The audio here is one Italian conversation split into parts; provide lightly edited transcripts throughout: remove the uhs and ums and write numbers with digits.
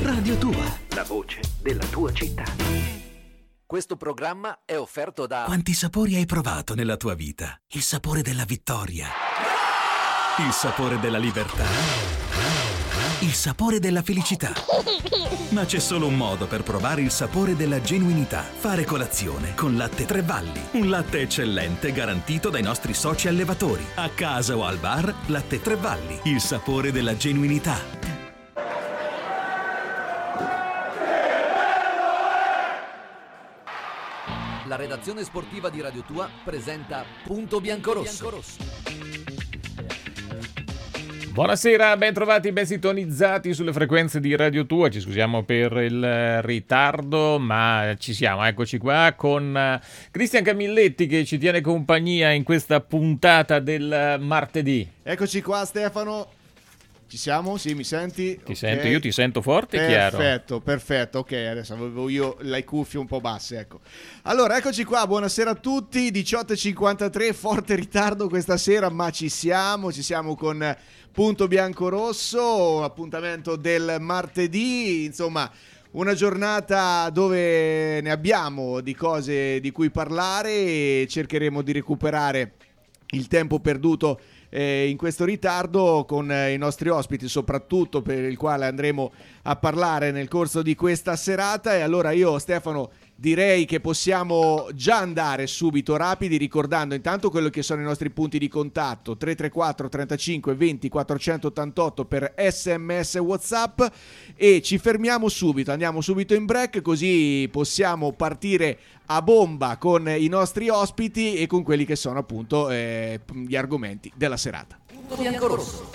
Radio Tua, la voce della tua città. Questo programma è offerto da... Quanti sapori hai provato nella tua vita? Il sapore della vittoria, il sapore della libertà, il sapore della felicità. Ma c'è solo un modo per provare il sapore della genuinità: fare colazione con Latte Tre Valli. Un latte eccellente garantito dai nostri soci allevatori. A casa o al bar, Latte Tre Valli, il sapore della genuinità. La redazione sportiva di Radio Tua presenta Punto Biancorosso. Buonasera, ben trovati, ben sintonizzati sulle frequenze di Radio Tua. Ci scusiamo per il ritardo, ma ci siamo, eccoci qua con Cristian Camilletti che ci tiene compagnia in questa puntata del martedì. Eccoci qua Stefano. Ci siamo? Sì, mi senti? Ti Okay. sento, io ti sento forte e chiaro. Perfetto, ok, adesso avevo io le cuffie un po' basse, ecco. Allora, eccoci qua, buonasera a tutti, 18:53, forte ritardo questa sera, ma ci siamo con Punto Biancorosso, appuntamento del martedì, insomma, una giornata dove ne abbiamo di cose di cui parlare e cercheremo di recuperare il tempo perduto in questo ritardo con i nostri ospiti, soprattutto per il quale andremo a parlare nel corso di questa serata. E allora io, Stefano, direi che possiamo già andare subito rapidi, ricordando intanto quello che sono i nostri punti di contatto: 334 35 20 488 per SMS e WhatsApp, e ci fermiamo subito, andiamo subito in break, così possiamo partire a bomba con i nostri ospiti e con quelli che sono appunto gli argomenti della serata. Punto Biancorosso.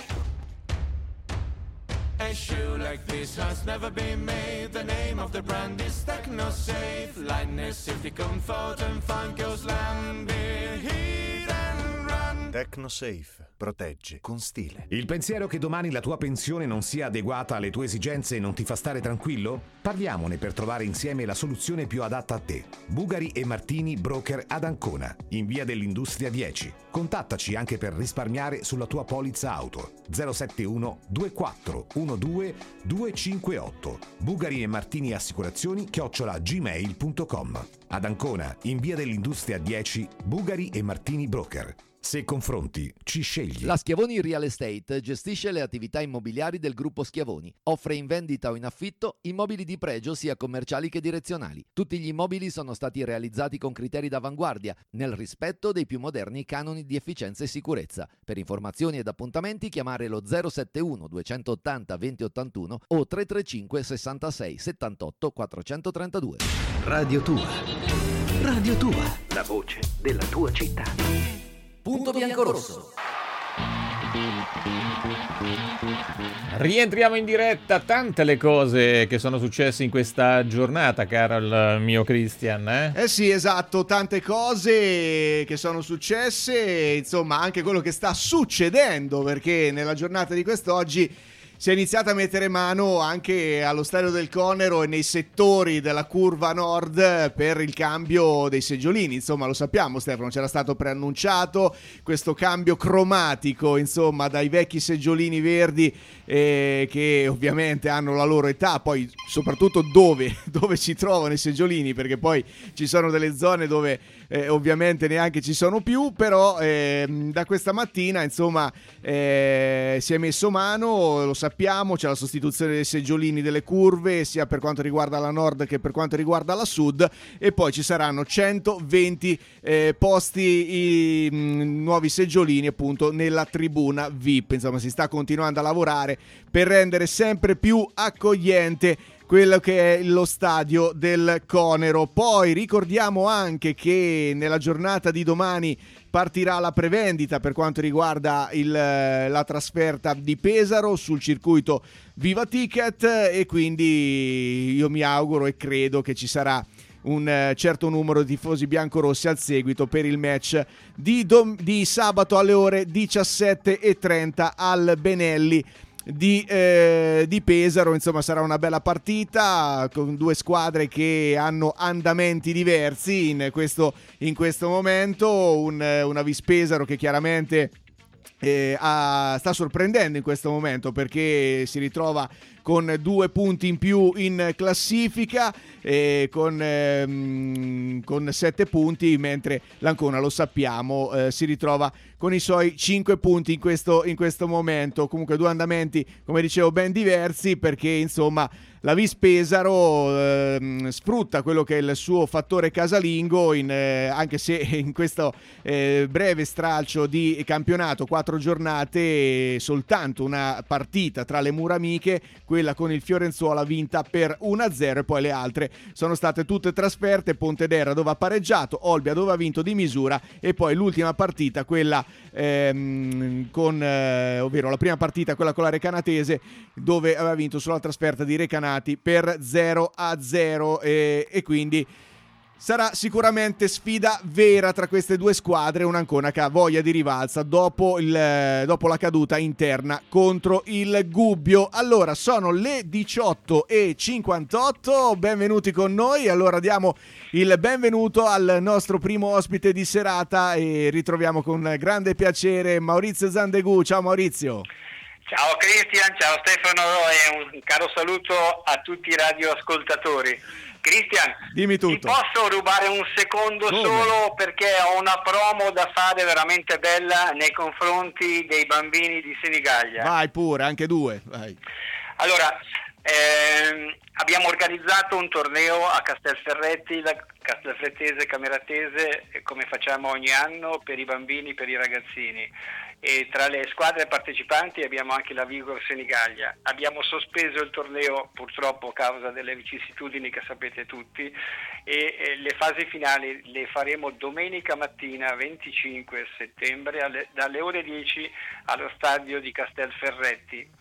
A shoe like this has never been made. The name of the brand is TechnoSafe. Lightness, safety, comfort and fun goes land. Heat and run. TechnoSafe. Protegge con stile. Il pensiero che domani la tua pensione non sia adeguata alle tue esigenze non ti fa stare tranquillo? Parliamone per trovare insieme la soluzione più adatta a te. Bugari e Martini Broker ad Ancona, in via dell'Industria 10. Contattaci anche per risparmiare sulla tua polizza auto. 071 24 12 258. Bugari e Martini Assicurazioni @gmail.com. Ad Ancona, in via dell'Industria 10, Bugari e Martini Broker. Se confronti, ci scegli. La Schiavoni Real Estate gestisce le attività immobiliari del gruppo Schiavoni. Offre in vendita o in affitto immobili di pregio sia commerciali che direzionali. Tutti gli immobili sono stati realizzati con criteri d'avanguardia, nel rispetto dei più moderni canoni di efficienza e sicurezza. Per informazioni ed appuntamenti chiamare lo 071 280 2081 o 335 66 78 432. Radio Tua, Radio Tua, La voce della tua città. Punto Biancorosso. Rientriamo in diretta, tante le cose che sono successe in questa giornata, caro il mio Cristian, Eh sì, esatto, tante cose che sono successe, insomma anche quello che sta succedendo, perché nella giornata di quest'oggi si è iniziato a mettere mano anche allo stadio del Conero e nei settori della curva nord per il cambio dei seggiolini. Insomma, lo sappiamo Stefano, c'era stato preannunciato questo cambio cromatico, insomma, dai vecchi seggiolini verdi che ovviamente hanno la loro età, poi soprattutto dove si trovano i seggiolini, perché poi ci sono delle zone dove ovviamente neanche ci sono più, però da questa mattina insomma si è messo mano, lo sappiamo, c'è la sostituzione dei seggiolini delle curve sia per quanto riguarda la nord che per quanto riguarda la sud, e poi ci saranno 120 posti nuovi seggiolini appunto nella tribuna VIP. Insomma, si sta continuando a lavorare per rendere sempre più accogliente quello che è lo stadio del Conero. Poi ricordiamo anche che nella giornata di domani partirà la prevendita per quanto riguarda la trasferta di Pesaro sul circuito Viva Ticket, e quindi io mi auguro e credo che ci sarà un certo numero di tifosi biancorossi al seguito per il match di sabato alle ore 17:30 al Benelli di Pesaro. Insomma, sarà una bella partita con due squadre che hanno andamenti diversi in questo momento. Una Vis Pesaro che chiaramente sta sorprendendo in questo momento, perché si ritrova con 2 punti in più in classifica, con 7 punti, mentre l'Ancona, lo sappiamo, si ritrova con i suoi 5 punti in questo momento. Comunque 2 andamenti, come dicevo, ben diversi, perché insomma la Vis Pesaro sfrutta quello che è il suo fattore casalingo, anche se in questo breve stralcio di campionato, 4 giornate, soltanto una partita tra le mura amiche, quella con il Fiorenzuola, vinta per 1-0, e poi le altre sono state tutte trasferte. Pontedera dove ha pareggiato, Olbia dove ha vinto di misura, e poi l'ultima partita, quella ovvero la prima partita, quella con la Recanatese, dove aveva vinto sulla trasferta di Recanati per 0-0, e quindi sarà sicuramente sfida vera tra queste 2 squadre. Un'Ancona che ha voglia di rivalsa dopo la caduta interna contro il Gubbio. Allora, sono le 18:58, benvenuti con noi. Allora diamo il benvenuto al nostro primo ospite di serata e ritroviamo con grande piacere Maurizio Zandegù. Ciao Maurizio. Ciao Cristian, ciao Stefano, e un caro saluto a tutti i radioascoltatori. Cristian, dimmi tutto. Ti posso rubare un secondo? Come? Solo perché ho una promo da fare veramente bella nei confronti dei bambini di Senigallia. Vai pure, anche 2. Vai. Allora, abbiamo organizzato un torneo a Castelferretti, la Castelfrettese Cameratese, come facciamo ogni anno, per i bambini, per i ragazzini. E tra le squadre partecipanti abbiamo anche la Vigor Senigallia. Abbiamo sospeso il torneo purtroppo a causa delle vicissitudini che sapete tutti, e le fasi finali le faremo domenica mattina 25 settembre dalle ore 10 allo stadio di Castelferretti.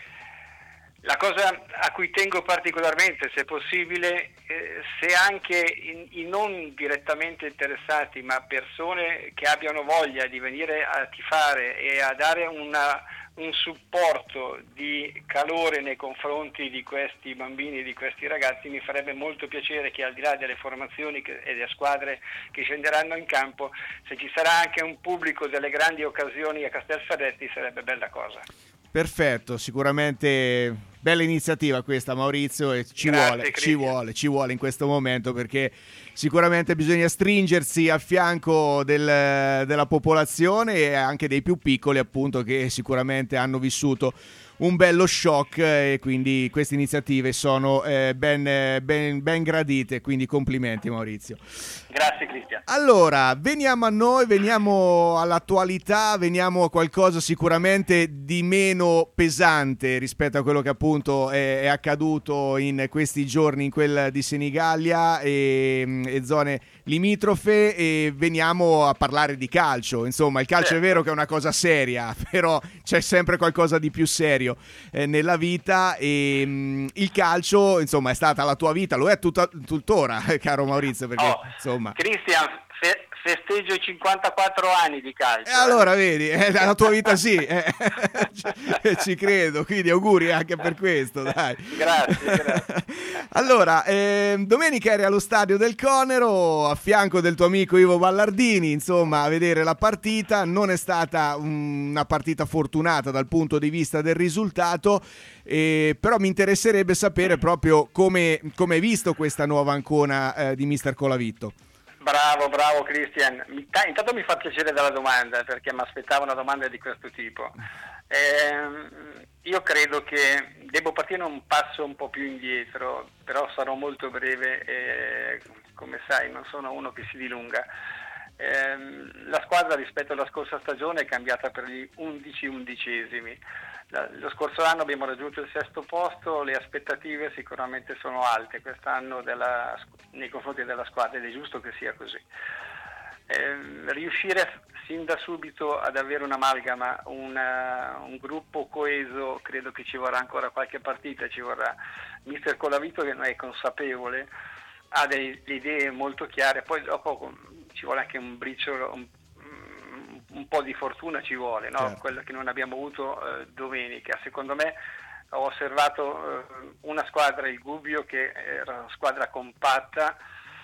La cosa a cui tengo particolarmente, se possibile, se anche i non direttamente interessati, ma persone che abbiano voglia di venire a tifare e a dare un supporto di calore nei confronti di questi bambini e di questi ragazzi, mi farebbe molto piacere che, al di là delle formazioni e delle squadre che scenderanno in campo, se ci sarà anche un pubblico delle grandi occasioni a Castelferretti, sarebbe bella cosa. Perfetto, sicuramente bella iniziativa questa, Maurizio, e ci vuole in questo momento, perché sicuramente bisogna stringersi a fianco della popolazione e anche dei più piccoli, appunto, che sicuramente hanno vissuto un bello shock, e quindi queste iniziative sono ben gradite, quindi complimenti Maurizio. Grazie Cristian. Allora, veniamo a noi, veniamo all'attualità, veniamo a qualcosa sicuramente di meno pesante rispetto a quello che appunto è accaduto in questi giorni in quel di Senigallia e zone limitrofe, e veniamo a parlare di calcio. Insomma, il calcio è vero che è una cosa seria, però c'è sempre qualcosa di più serio nella vita, e il calcio, insomma, è stata la tua vita, lo è tuttora, caro Maurizio, perché insomma... Cristian, festeggio i 54 anni di calcio. E allora vedi, la tua vita sì, ci credo, quindi auguri anche per questo, dai. Grazie. Allora, domenica eri allo stadio del Conero a fianco del tuo amico Ivo Ballardini, insomma, a vedere la partita. Non è stata una partita fortunata dal punto di vista del risultato, però mi interesserebbe sapere proprio come hai visto questa nuova Ancona di Mister Colavitto. Bravo Cristian, intanto mi fa piacere della domanda, perché mi aspettavo una domanda di questo tipo. Io credo che devo partire un passo un po' più indietro, però sarò molto breve, come sai non sono uno che si dilunga. La squadra rispetto alla scorsa stagione è cambiata per gli 11 undicesimi. Lo scorso anno abbiamo raggiunto il 6° posto, le aspettative sicuramente sono alte quest'anno nei confronti della squadra, ed è giusto che sia così. Riuscire sin da subito ad avere un'amalgama, un gruppo coeso, credo che ci vorrà ancora qualche partita, ci vorrà Mister Colavitto che è consapevole, ha delle idee molto chiare, poi dopo ci vuole anche un briciolo, un po' di fortuna ci vuole, no? Certo. Quello che non abbiamo avuto domenica. Secondo me ho osservato una squadra, il Gubbio, che era una squadra compatta,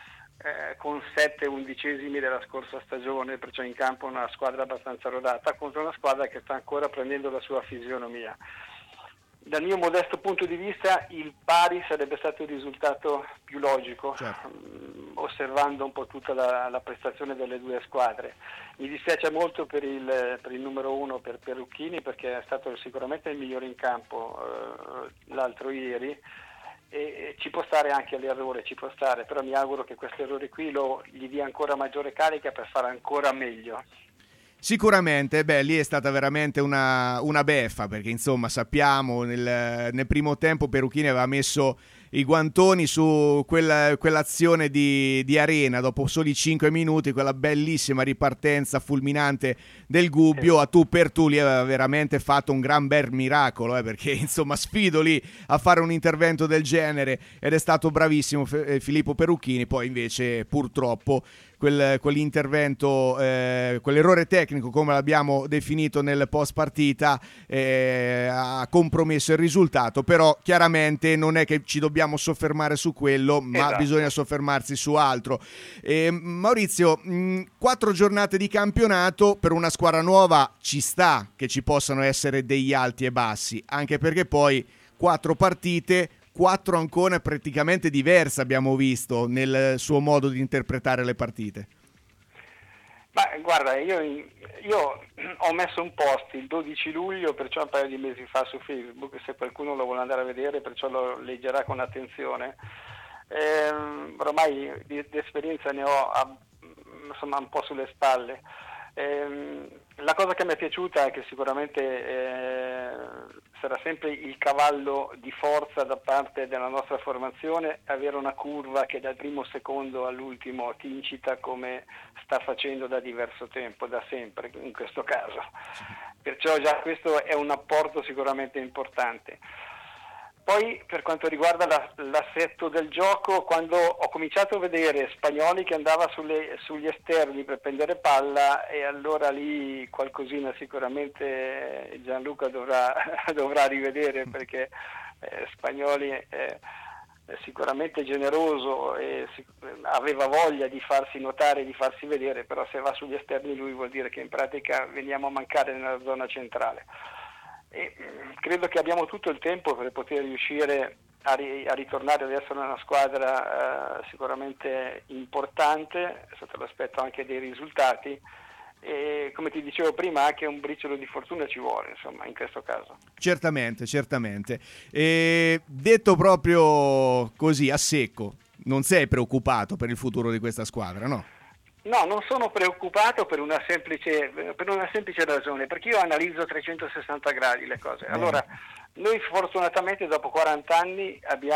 con 7 undicesimi della scorsa stagione, perciò in campo una squadra abbastanza rodata contro una squadra che sta ancora prendendo la sua fisionomia. Dal mio modesto punto di vista il pari sarebbe stato il risultato più logico, certo, osservando un po' tutta la prestazione delle due squadre. Mi dispiace molto per il numero 1, per Perucchini, perché è stato sicuramente il migliore in campo l'altro ieri, e ci può stare anche l'errore, ci può stare, però mi auguro che questo errore qui gli dia ancora maggiore carica per fare ancora meglio. Sicuramente, lì è stata veramente una beffa, perché insomma sappiamo nel primo tempo Perucchini aveva messo i guantoni su quell'azione di Arena dopo soli 5 minuti, quella bellissima ripartenza fulminante del Gubbio, a tu per tu lì aveva veramente fatto un gran bel miracolo, perché insomma sfido lì a fare un intervento del genere, ed è stato bravissimo Filippo Perucchini. Poi invece purtroppo quell'intervento, quell'errore tecnico, come l'abbiamo definito nel post partita, ha compromesso il risultato. Però chiaramente non è che ci dobbiamo soffermare su quello, ma esatto, bisogna soffermarsi su altro. Maurizio, 4 giornate di campionato per una squadra nuova ci sta che ci possano essere degli alti e bassi, anche perché poi 4 partite, 4 Ancona praticamente diverse abbiamo visto nel suo modo di interpretare le partite. Ma guarda, io ho messo un post il 12 luglio, perciò un paio di mesi fa, su Facebook, se qualcuno lo vuole andare a vedere, perciò lo leggerà con attenzione. Ormai di esperienza ne ho insomma un po' sulle spalle. La cosa che mi è piaciuta è che sicuramente sarà sempre il cavallo di forza da parte della nostra formazione avere una curva che dal primo secondo all'ultimo ti incita, come sta facendo da diverso tempo, da sempre in questo caso. Perciò già questo è un apporto sicuramente importante. Poi per quanto riguarda l'assetto del gioco, quando ho cominciato a vedere Spagnoli che andava sugli esterni per prendere palla, e allora lì qualcosina sicuramente Gianluca dovrà rivedere, perché Spagnoli è sicuramente generoso e aveva voglia di farsi notare, di farsi vedere, però se va sugli esterni lui vuol dire che in pratica veniamo a mancare nella zona centrale. E credo che abbiamo tutto il tempo per poter riuscire a ritornare ad essere una squadra sicuramente importante sotto l'aspetto anche dei risultati, e come ti dicevo prima anche un briciolo di fortuna ci vuole, insomma, in questo caso. Certamente. E detto proprio così a secco, non sei preoccupato per il futuro di questa squadra, no? No, non sono preoccupato per una semplice ragione, perché io analizzo 360 gradi le cose. Allora, noi fortunatamente dopo 40 anni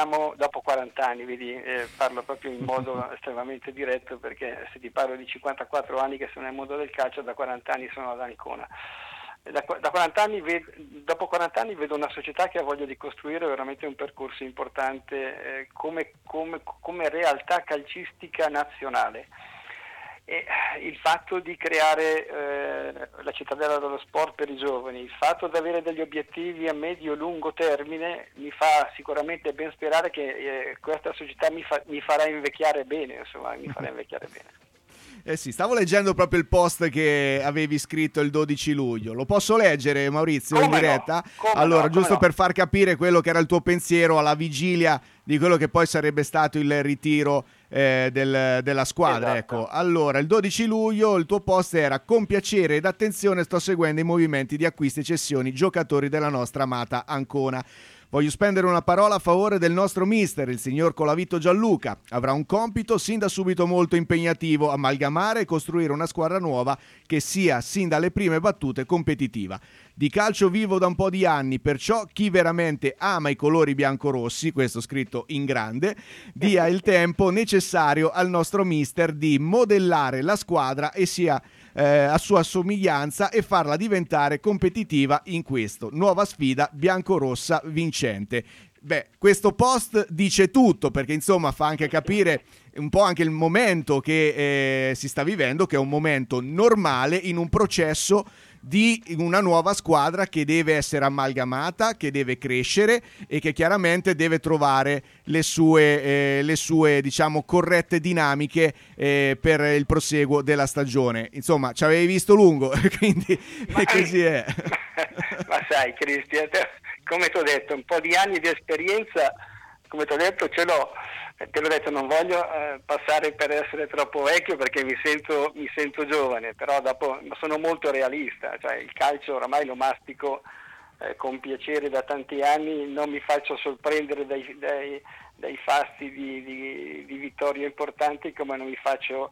vedi, parlo proprio in modo estremamente diretto, perché se ti parlo di 54 anni che sono nel mondo del calcio, da 40 anni sono ad Ancona. Dopo 40 anni vedo una società che ha voglia di costruire veramente un percorso importante come realtà calcistica nazionale. E il fatto di creare la cittadella dello sport per i giovani, il fatto di avere degli obiettivi a medio-lungo termine mi fa sicuramente ben sperare che questa società mi farà invecchiare bene, insomma, Sì, stavo leggendo proprio il post che avevi scritto il 12 luglio. Lo posso leggere, Maurizio, in diretta? Allora, giusto per far capire quello che era il tuo pensiero alla vigilia di quello che poi sarebbe stato il ritiro della squadra. Esatto. Ecco, allora, il 12 luglio il tuo post era: con piacere ed attenzione sto seguendo i movimenti di acquisti e cessioni giocatori della nostra amata Ancona. Voglio spendere una parola a favore del nostro mister, il signor Colavito Gianluca. Avrà un compito sin da subito molto impegnativo: amalgamare e costruire una squadra nuova che sia sin dalle prime battute competitiva. Di calcio vivo da un po' di anni, perciò chi veramente ama i colori biancorossi, questo scritto in grande, dia il tempo necessario al nostro mister di modellare la squadra e sia a sua somiglianza e farla diventare competitiva in questo nuova sfida biancorossa vincente. Questo post dice tutto, perché insomma fa anche capire un po' anche il momento che si sta vivendo, che è un momento normale in un processo di una nuova squadra che deve essere amalgamata, che deve crescere e che chiaramente deve trovare le sue diciamo corrette dinamiche per il proseguo della stagione. Insomma, ci avevi visto lungo, quindi così è. Ma sai, Cristian, come ti ho detto, un po' di anni di esperienza, come ti ho detto, ce l'ho. Te l'ho detto, non voglio passare per essere troppo vecchio perché mi sento giovane, però dopo sono molto realista, cioè il calcio oramai lo mastico con piacere da tanti anni, non mi faccio sorprendere dai fasti di vittorie importanti, come non mi faccio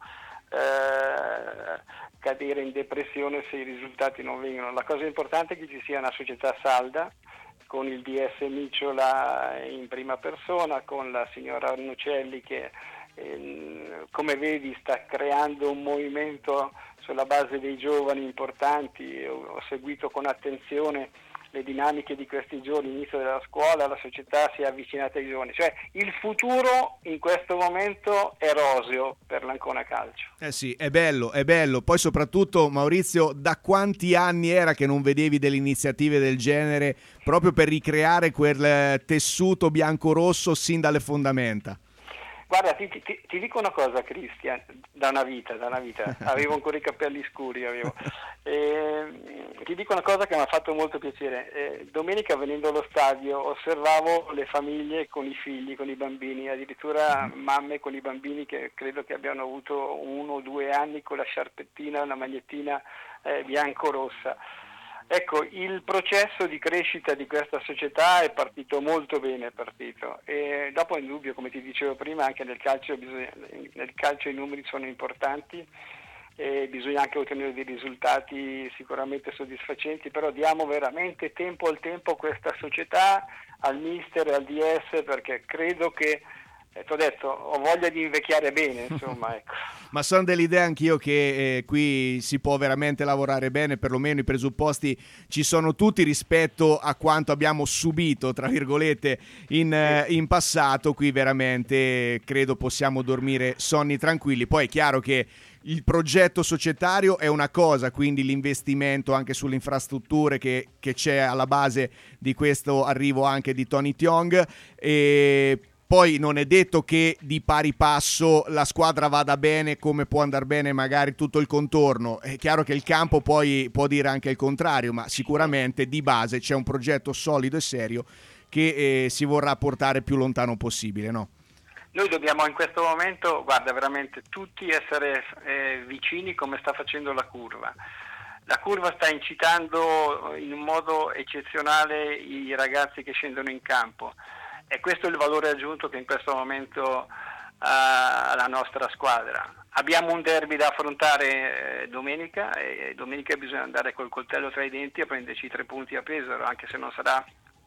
cadere in depressione se i risultati non vengono. La cosa importante è che ci sia una società salda, con il DS Micciola in prima persona, con la signora Arnucelli che come vedi sta creando un movimento sulla base dei giovani importanti. Ho seguito con attenzione le dinamiche di questi giorni, inizio della scuola, la società si è avvicinata ai giovani, cioè il futuro in questo momento è roseo per l'Ancona Calcio. Sì, è bello, poi soprattutto Maurizio, da quanti anni era che non vedevi delle iniziative del genere proprio per ricreare quel tessuto bianco-rosso sin dalle fondamenta? Guarda, ti dico una cosa, Cristian, da una vita, avevo ancora i capelli scuri, ti dico una cosa che mi ha fatto molto piacere. Domenica venendo allo stadio osservavo le famiglie con i figli, con i bambini, addirittura mamme con i bambini che credo che abbiano avuto 1 o 2 anni con la sciarpettina, una magliettina bianco-rossa. Ecco, il processo di crescita di questa società è partito molto bene, e dopo è indubbio, come ti dicevo prima, anche nel calcio i numeri sono importanti e bisogna anche ottenere dei risultati sicuramente soddisfacenti, però diamo veramente tempo al tempo a questa società, al mister e al DS, perché credo che ti ho detto, ho voglia di invecchiare bene, insomma, ecco. Ma sono dell'idea anch'io che qui si può veramente lavorare bene, perlomeno i presupposti ci sono tutti rispetto a quanto abbiamo subito, tra virgolette, in passato. Qui veramente credo possiamo dormire sonni tranquilli. Poi è chiaro che il progetto societario è una cosa, quindi l'investimento anche sulle infrastrutture che c'è alla base di questo arrivo anche di Tony Tiong, e poi non è detto che di pari passo la squadra vada bene come può andare bene magari tutto il contorno. È chiaro che il campo poi può dire anche il contrario, ma sicuramente di base c'è un progetto solido e serio che si vorrà portare più lontano possibile, no? Noi dobbiamo in questo momento, guarda, veramente tutti essere vicini come sta facendo la curva. La curva sta incitando in un modo eccezionale i ragazzi che scendono in campo. E questo è il valore aggiunto che in questo momento ha la nostra squadra. Abbiamo un derby da affrontare domenica, e domenica bisogna andare col coltello tra i denti a prenderci 3 punti a Pesaro, anche se non sarà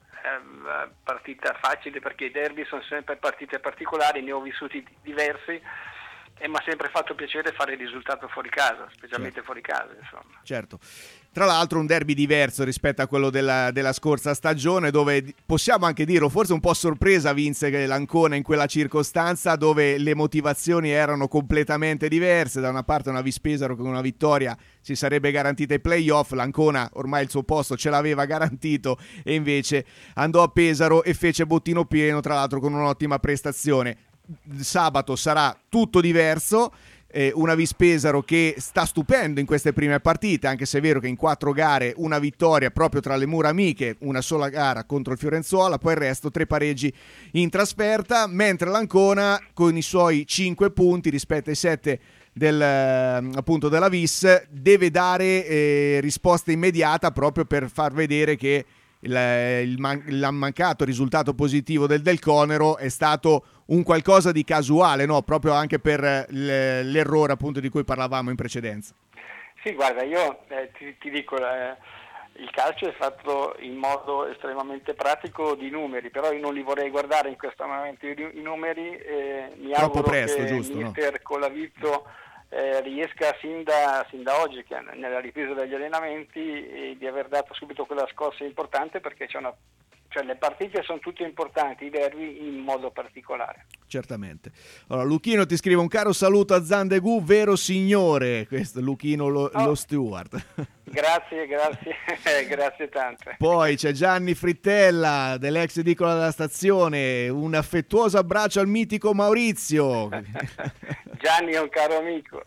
partita facile, perché i derby sono sempre partite particolari, ne ho vissuti diversi e mi ha sempre fatto piacere fare il risultato fuori casa, specialmente fuori casa, insomma. Certo. Tra l'altro un derby diverso rispetto a quello della scorsa stagione, dove possiamo anche dirlo, forse un po' sorpresa vinse l'Ancona in quella circostanza, dove le motivazioni erano completamente diverse. Da una parte una Vispesaro con una vittoria si sarebbe garantita i playoff, l'Ancona ormai il suo posto ce l'aveva garantito e invece andò a Pesaro e fece bottino pieno, tra l'altro con un'ottima prestazione. Sabato sarà tutto diverso, una Vispesaro che sta stupendo in queste prime partite, anche se è vero che in 4 gare una vittoria proprio tra le mura amiche, una sola gara contro il Fiorenzuola, poi il resto 3 pareggi in trasferta, mentre l'Ancona con i suoi 5 punti rispetto ai 7 appunto della Vis deve dare risposta immediata, proprio per far vedere che il mancato risultato positivo del Conero è stato un qualcosa di casuale, no? Proprio anche per l'errore appunto di cui parlavamo in precedenza. Sì, guarda, io ti dico, il calcio è fatto in modo estremamente pratico di numeri, però io non li vorrei guardare in questo momento i numeri, mi troppo auguro presto, che giusto, il mister Colavizzo riesca sin da oggi, che nella ripresa degli allenamenti, di aver dato subito quella scossa importante, perché c'è cioè le partite sono tutte importanti, i derby in modo particolare. Certamente. Allora, Luchino ti scrive: un caro saluto a Zandegù, vero signore. Questo Luchino lo steward. Grazie grazie tante. Poi c'è Gianni Frittella dell'ex edicola della stazione, un affettuoso abbraccio al mitico Maurizio. Gianni è un caro amico.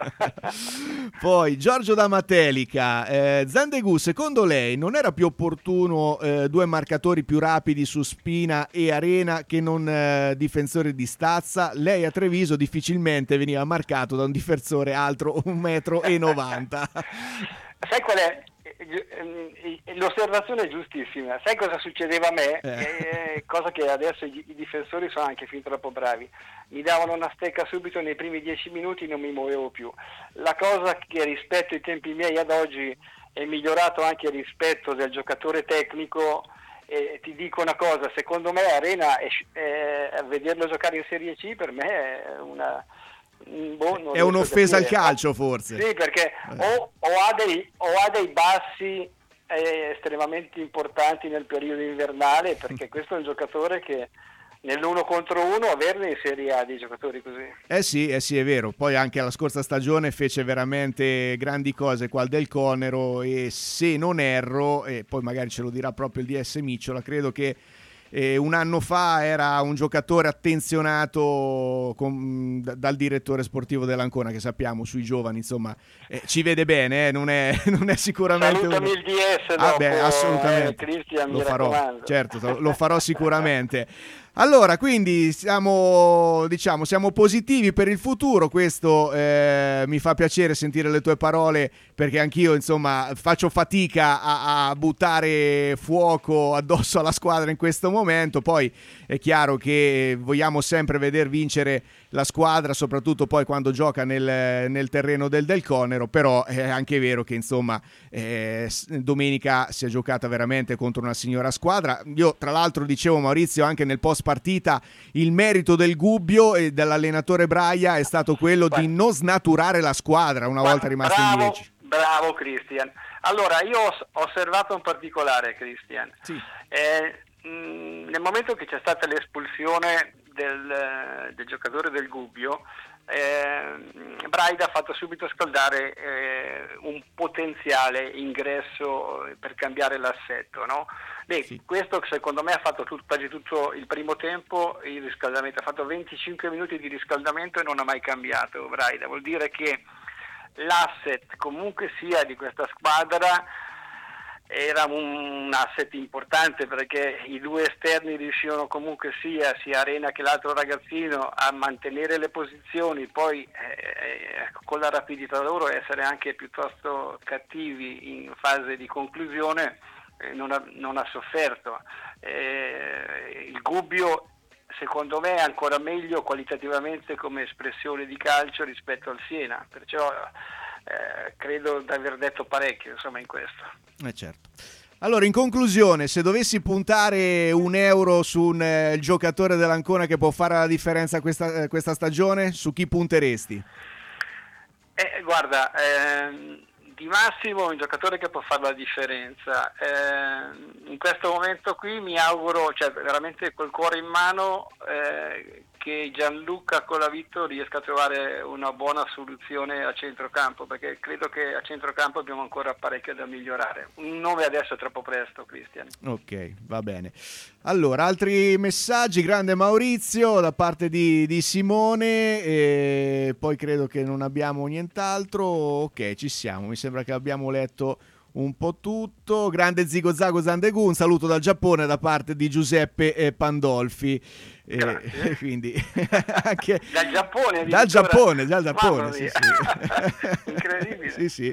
Poi Giorgio da Matelica, Zandegù, secondo lei non era più opportuno due marcatori più rapidi su Spina e Arena che non difensori di stazza? Lei a Treviso difficilmente veniva marcato da un difensore altro 1,90 m. Sai qual è? L'osservazione è giustissima. Sai cosa succedeva a me? Cosa che adesso i difensori sono anche fin troppo bravi. Mi davano una stecca subito nei primi 10 minuti, non mi muovevo più. La cosa che rispetto ai tempi miei ad oggi è migliorato anche il rispetto del giocatore tecnico. Ti dico una cosa, secondo me Arena vederlo giocare in Serie C per me è una... è un'offesa al calcio, forse. Sì, perché o ha dei bassi estremamente importanti nel periodo invernale, perché questo è un giocatore che nell'1 contro 1 averne in Serie A dei giocatori così. Sì, è vero. Poi anche la scorsa stagione fece veramente grandi cose qua al Del Conero, e se non erro, e poi magari ce lo dirà proprio il DS Micciola, credo che un anno fa era un giocatore attenzionato dal direttore sportivo dell'Ancona, che sappiamo sui giovani, insomma, ci vede bene, non è sicuramente salutami il DS dopo, assolutamente Cristian, lo mi farò, raccomando. certo, lo farò sicuramente. Allora, quindi siamo positivi per il futuro. Questo mi fa piacere sentire le tue parole, perché anch'io, insomma, faccio fatica a buttare fuoco addosso alla squadra in questo momento. Poi è chiaro che vogliamo sempre veder vincere la squadra, soprattutto poi quando gioca nel terreno del Conero, però è anche vero che, insomma, domenica si è giocata veramente contro una signora squadra. Io, tra l'altro, dicevo, Maurizio, anche nel post partita, il merito del Gubbio e dell'allenatore Braia è stato quello di non snaturare la squadra una volta rimasta in 10. Bravo Cristian. Allora, io ho osservato un particolare, Cristian. Sì. Nel momento che c'è stata l'espulsione del giocatore del Gubbio, Braida ha fatto subito scaldare un potenziale ingresso per cambiare l'assetto, no? Sì. Questo secondo me ha fatto quasi tutto il primo tempo il riscaldamento, ha fatto 25 minuti di riscaldamento e non ha mai cambiato Braida. Vuol dire che l'asset comunque sia di questa squadra era un asset importante, perché i due esterni riuscivano comunque sia Arena che l'altro ragazzino a mantenere le posizioni, poi con la rapidità loro essere anche piuttosto cattivi in fase di conclusione. Non ha sofferto. Il Gubbio secondo me è ancora meglio qualitativamente come espressione di calcio rispetto al Siena, perciò credo di aver detto parecchio, insomma, in questo. Certo. Allora, in conclusione, se dovessi puntare €1 su un giocatore dell'Ancona che può fare la differenza questa stagione, su chi punteresti? Guarda, di Massimo un giocatore che può fare la differenza. In questo momento qui mi auguro, cioè veramente col cuore in mano, che Gianluca Colavito riesca a trovare una buona soluzione a centrocampo, perché credo che a centrocampo abbiamo ancora parecchio da migliorare. Un nome adesso è troppo presto, Cristian. Ok, va bene. Allora, altri messaggi, grande Maurizio, da parte di Simone, e poi credo che non abbiamo nient'altro. Ok, ci siamo, mi sembra che abbiamo letto un po' tutto. Grande Zigo Zago Zandegù, un saluto dal Giappone da parte di Giuseppe Pandolfi. Quindi anche dal Giappone, dal Giappone, sì. Incredibile. Sì.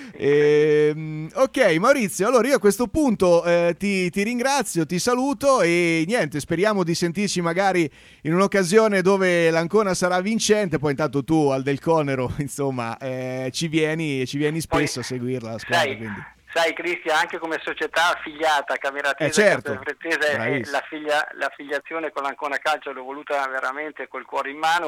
Ok, Maurizio, allora io a questo punto ti ringrazio, ti saluto e niente, speriamo di sentirci magari in un'occasione dove l'Ancona sarà vincente. Poi intanto tu al Del Conero, insomma, ci vieni spesso a seguirla la squadra, quindi. Sai Cristian, anche come società affiliata Cameratese, certo. la filiazione con l'Ancona Calcio l'ho voluta veramente col cuore in mano,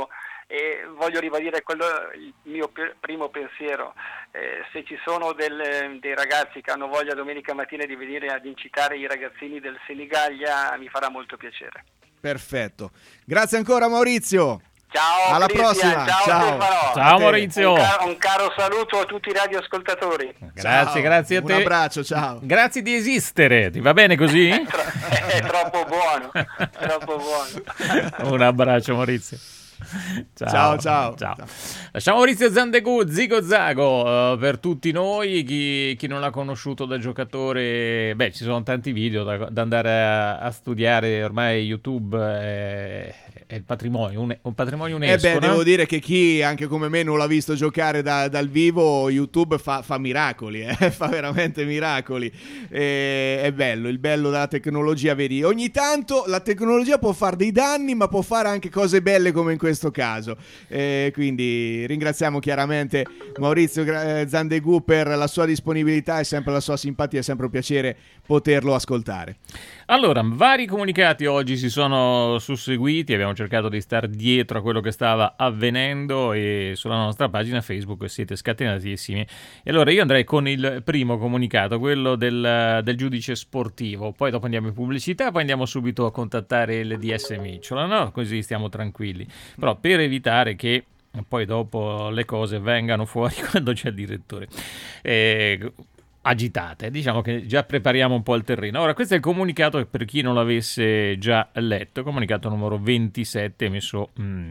E voglio ribadire il mio primo pensiero: se ci sono dei ragazzi che hanno voglia domenica mattina di venire ad incitare i ragazzini del Senigallia, mi farà molto piacere. Perfetto, grazie ancora Maurizio. Ciao, alla Cristian, prossima. ciao Stefano. Ciao Maurizio. Un caro saluto a tutti i radioascoltatori. Grazie, grazie a te. Un abbraccio, ciao. Grazie di esistere, ti va bene così? È troppo buono, troppo buono. Un abbraccio Maurizio. Ciao. Lasciamo Maurizio Zandegù, Zigo Zago, per tutti noi. Chi non l'ha conosciuto da giocatore, ci sono tanti video da andare a studiare. Ormai YouTube è il patrimonio, un patrimonio UNESCO. No? Devo dire che chi anche come me non l'ha visto giocare dal vivo, YouTube fa miracoli, fa veramente miracoli. È bello, il bello della tecnologia, vedi, ogni tanto la tecnologia può fare dei danni, ma può fare anche cose belle come in questo caso. Quindi ringraziamo chiaramente Maurizio Zandegù per la sua disponibilità e sempre la sua simpatia, è sempre un piacere poterlo ascoltare. Allora, vari comunicati oggi si sono susseguiti, abbiamo cercato di stare dietro a quello che stava avvenendo e sulla nostra pagina Facebook siete scatenatissimi. E allora io andrei con il primo comunicato, quello del giudice sportivo, poi dopo andiamo in pubblicità, poi andiamo subito a contattare il DS Micciola, no? Così stiamo tranquilli. Però per evitare che poi dopo le cose vengano fuori quando c'è il direttore agitate, diciamo che già prepariamo un po' il terreno. Ora, questo è il comunicato per chi non l'avesse già letto, comunicato numero 27 emesso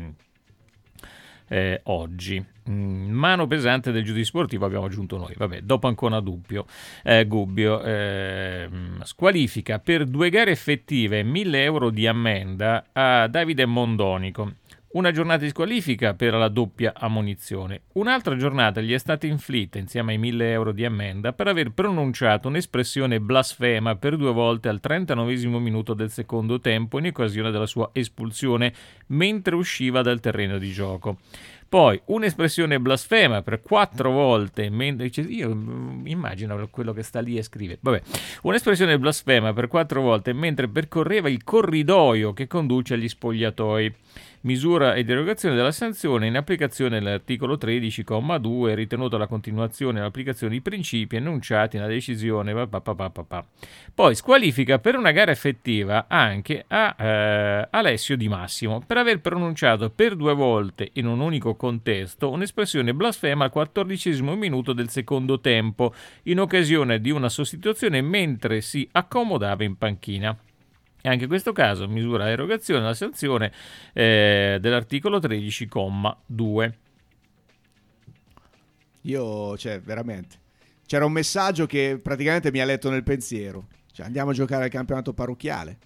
oggi. Mano pesante del giudice sportivo abbiamo aggiunto noi, dopo ancora Gubbio, squalifica per 2 gare effettive 1.000 euro di ammenda a Davide Mondonico. Una giornata di squalifica per la doppia ammonizione. Un'altra giornata gli è stata inflitta, insieme ai 1.000 euro di ammenda, per aver pronunciato un'espressione blasfema per 2 volte al 39esimo minuto del secondo tempo in occasione della sua espulsione mentre usciva dal terreno di gioco. Poi un'espressione blasfema per 4 volte, io immagino quello che sta lì e scrive. Un'espressione blasfema per 4 volte mentre percorreva il corridoio che conduce agli spogliatoi. Misura ed erogazione della sanzione in applicazione dell'articolo 13,2, ritenuto la continuazione e l'applicazione di principi enunciati nella decisione. Poi squalifica per una gara effettiva anche a Alessio Di Massimo per aver pronunciato per 2 volte in un unico contesto un'espressione blasfema al 14esimo minuto del secondo tempo in occasione di una sostituzione mentre si accomodava in panchina. E anche in questo caso misura l'erogazione della sanzione dell'articolo 13,2. Io, veramente, c'era un messaggio che praticamente mi ha letto nel pensiero. Andiamo a giocare al campionato parrocchiale.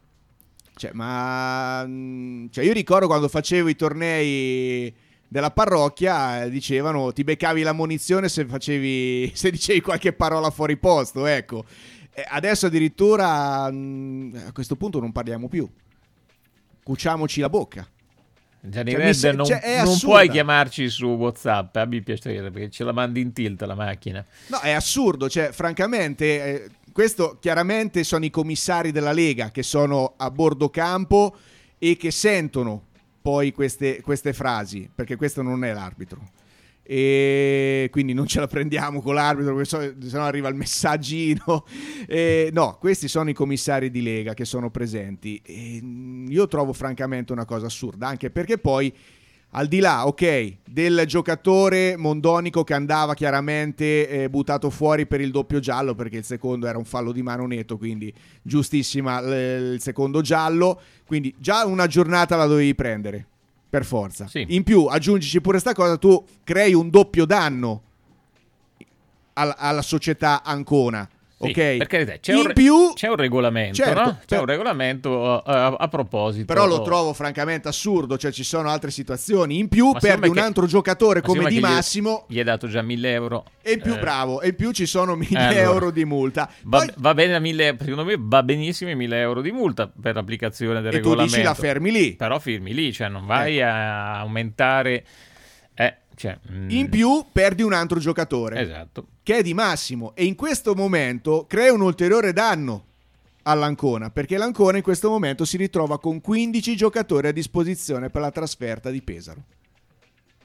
Io ricordo quando facevo i tornei della parrocchia, dicevano ti beccavi l'ammonizione se dicevi qualche parola fuori posto, ecco. Adesso addirittura a questo punto non parliamo più, cuciamoci la bocca. Gianni Redde, non puoi chiamarci su WhatsApp, abbi piacere, perché ce la mandi in tilt la macchina. No, è assurdo, francamente questo chiaramente sono i commissari della Lega che sono a bordo campo e che sentono poi queste frasi, perché questo non è l'arbitro. E quindi non ce la prendiamo con l'arbitro, perché se no arriva il messaggino. No, questi sono i commissari di Lega che sono presenti. Io trovo francamente una cosa assurda, anche perché poi al di là, del giocatore Mondonico che andava chiaramente buttato fuori per il doppio giallo, perché il secondo era un fallo di mano netto, quindi giustissima il secondo giallo, quindi già una giornata la dovevi prendere per forza. Sì. In più aggiungici pure sta cosa, tu crei un doppio danno alla società Ancona. Sì, ok, per carità, c'è un regolamento, certo, no? C'è un regolamento a proposito. Però lo trovo francamente assurdo, ci sono altre situazioni. In più perdi un altro giocatore come Di Massimo. Gli hai dato già 1.000 euro. E in più bravo, e in più ci sono 1.000 euro di multa. Va bene, secondo me va benissimo i 1.000 euro di multa per l'applicazione del regolamento. E tu dici la fermi lì. Però firmi lì, non vai a aumentare. In più perdi un altro giocatore, esatto, che è Di Massimo, e in questo momento crea un ulteriore danno all'Ancona, perché l'Ancona in questo momento si ritrova con 15 giocatori a disposizione per la trasferta di Pesaro.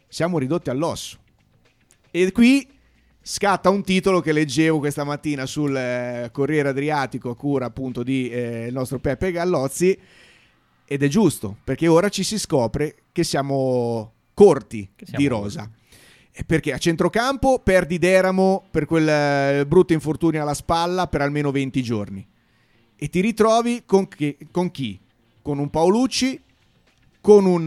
siamo ridotti all'osso. E qui scatta un titolo che leggevo questa mattina sul Corriere Adriatico a cura appunto di il nostro Peppe Gallozzi, ed è giusto, perché ora ci si scopre che siamo corti di rosa. Perché a centrocampo perdi Deramo per quel brutto infortunio alla spalla per almeno 20 giorni e ti ritrovi con chi? Con un Paolucci, con un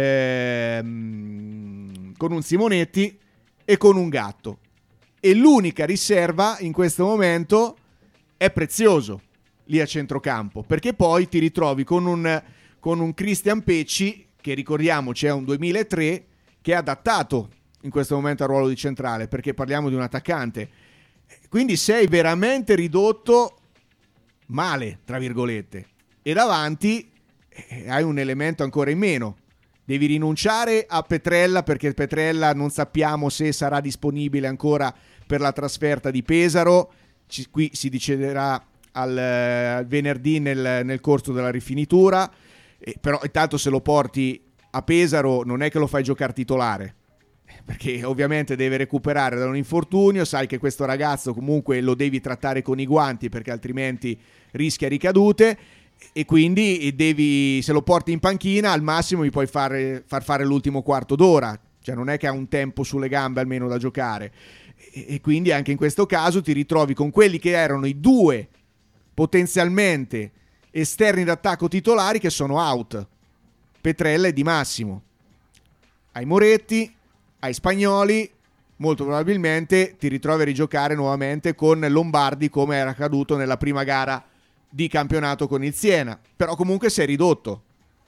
Simonetti e con un Gatto, e l'unica riserva in questo momento è Prezioso lì a centrocampo, perché poi ti ritrovi con un Christian Pecci che, ricordiamoci, è un 2003, che è adattato in questo momento al ruolo di centrale, perché parliamo di un attaccante. Quindi sei veramente ridotto male, tra virgolette, e davanti hai un elemento ancora in meno. Devi rinunciare a Petrella, perché Petrella non sappiamo se sarà disponibile ancora per la trasferta di Pesaro. Qui si deciderà al venerdì nel corso della rifinitura, però intanto se lo porti a Pesaro non è che lo fai giocare titolare, perché ovviamente deve recuperare da un infortunio. Sai che questo ragazzo comunque lo devi trattare con i guanti, perché altrimenti rischia ricadute, e quindi se lo porti in panchina al massimo gli puoi far fare l'ultimo quarto d'ora, cioè non è che ha un tempo sulle gambe almeno da giocare, e quindi anche in questo caso ti ritrovi con quelli che erano i due potenzialmente esterni d'attacco titolari che sono out, Petrella e Di Massimo. Ai Moretti, ai Spagnoli, molto probabilmente ti ritrovi a rigiocare nuovamente con Lombardi, come era accaduto nella prima gara di campionato con il Siena, però comunque sei ridotto,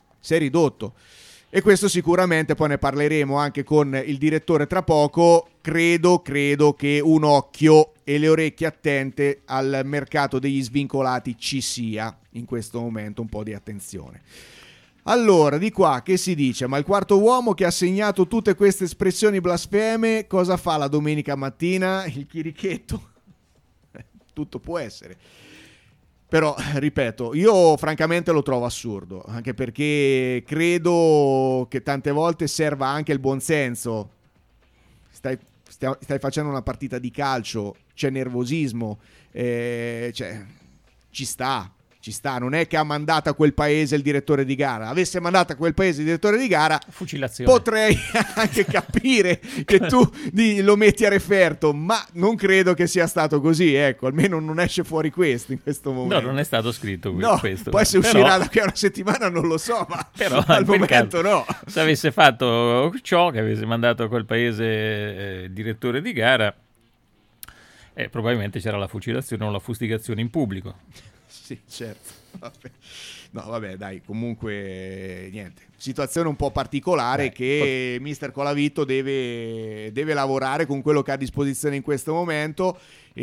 e questo sicuramente, poi ne parleremo anche con il direttore tra poco. Credo che un occhio e le orecchie attente al mercato degli svincolati ci sia in questo momento, un po' di attenzione. Allora, di qua che si dice? Ma il quarto uomo che ha segnato tutte queste espressioni blasfeme cosa fa la domenica mattina? Il chirichetto. Tutto può essere. Però, ripeto, io francamente lo trovo assurdo, anche perché credo che tante volte serva anche il buonsenso. Stai facendo una partita di calcio, c'è nervosismo, ci sta, non è che ha mandato a quel paese il direttore di gara. Avesse mandato a quel paese il direttore di gara, fucilazione, potrei anche capire che tu lo metti a referto, ma non credo che sia stato così, ecco, almeno non esce fuori questo in questo momento. No, non è stato scritto questo. Poi se uscirà da qui a una settimana non lo so, ma però, al momento no. Se avesse fatto ciò, che avesse mandato a quel paese direttore di gara, probabilmente c'era la fucilazione o la fustigazione in pubblico. Sì, certo. No, vabbè, dai, comunque niente. Situazione un po' particolare che mister Colavito deve lavorare con quello che ha a disposizione in questo momento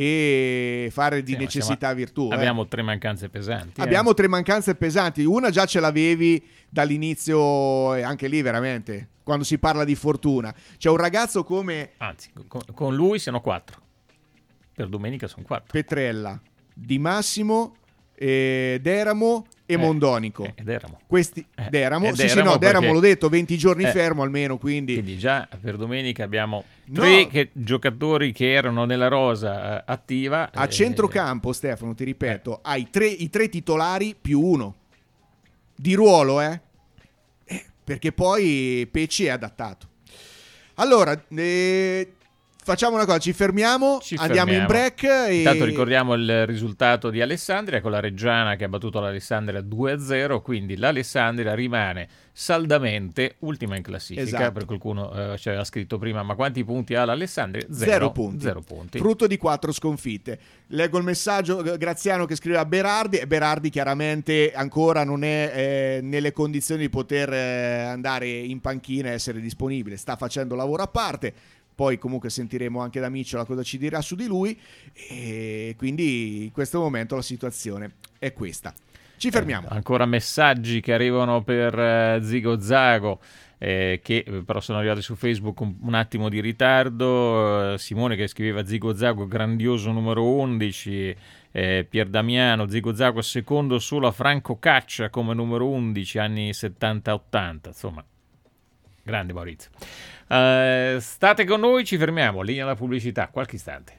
e fare di necessità virtù. Abbiamo tre mancanze pesanti. Abbiamo tre mancanze pesanti. Una già ce l'avevi dall'inizio, e anche lì veramente, quando si parla di fortuna. C'è un ragazzo come... Anzi, con lui sono 4. Per domenica sono 4. Petrella, Di Massimo, Deramo e Mondonico. Deramo. Questi Deramo, Deramo l'ho detto, 20 giorni fermo almeno, quindi già per domenica abbiamo tre giocatori che erano nella rosa attiva. A centrocampo, Stefano, ti ripeto, hai i tre titolari più uno di ruolo, perché poi Pecci è adattato. Allora, facciamo una cosa, ci fermiamo, andiamo in break. Intanto ricordiamo il risultato di Alessandria con la Reggiana che ha battuto l'Alessandria 2-0, quindi l'Alessandria rimane saldamente ultima in classifica. Esatto. Per qualcuno ci aveva scritto prima, ma quanti punti ha l'Alessandria? 0 punti. Frutto di 4 sconfitte. Leggo il messaggio Graziano che scrive a Berardi, e Berardi chiaramente ancora non è nelle condizioni di poter andare in panchina e essere disponibile, sta facendo lavoro a parte. Poi comunque sentiremo anche da Micciola cosa ci dirà su di lui, e quindi in questo momento la situazione è questa. Ci fermiamo. Ancora messaggi che arrivano per Zigo Zago, che però sono arrivati su Facebook un attimo di ritardo. Simone che scriveva Zigo Zago grandioso numero 11, Pier Damiano Zigo Zago secondo solo a Franco Caccia come numero 11 anni 70-80, insomma Grande Maurizio. State con noi, ci fermiamo, linea alla pubblicità, qualche istante.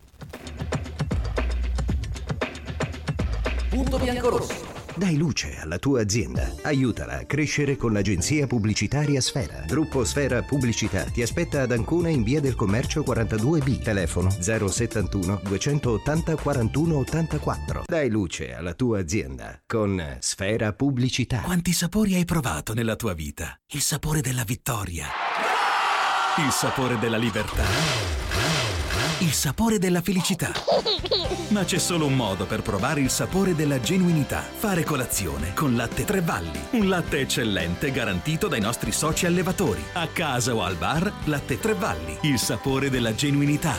Punto bianco-rosso. Dai luce alla tua azienda. Aiutala a crescere con l'agenzia pubblicitaria Sfera. Gruppo Sfera Pubblicità ti aspetta ad Ancona in via del Commercio 42B. Telefono 071 280 41 84. Dai luce alla tua azienda con Sfera Pubblicità. Quanti sapori hai provato nella tua vita? Il sapore della vittoria, il sapore della libertà, il sapore della felicità. Ma c'è solo un modo per provare il sapore della genuinità. Fare colazione con Latte Tre Valli. Un latte eccellente garantito dai nostri soci allevatori. A casa o al bar, Latte Tre Valli. Il sapore della genuinità.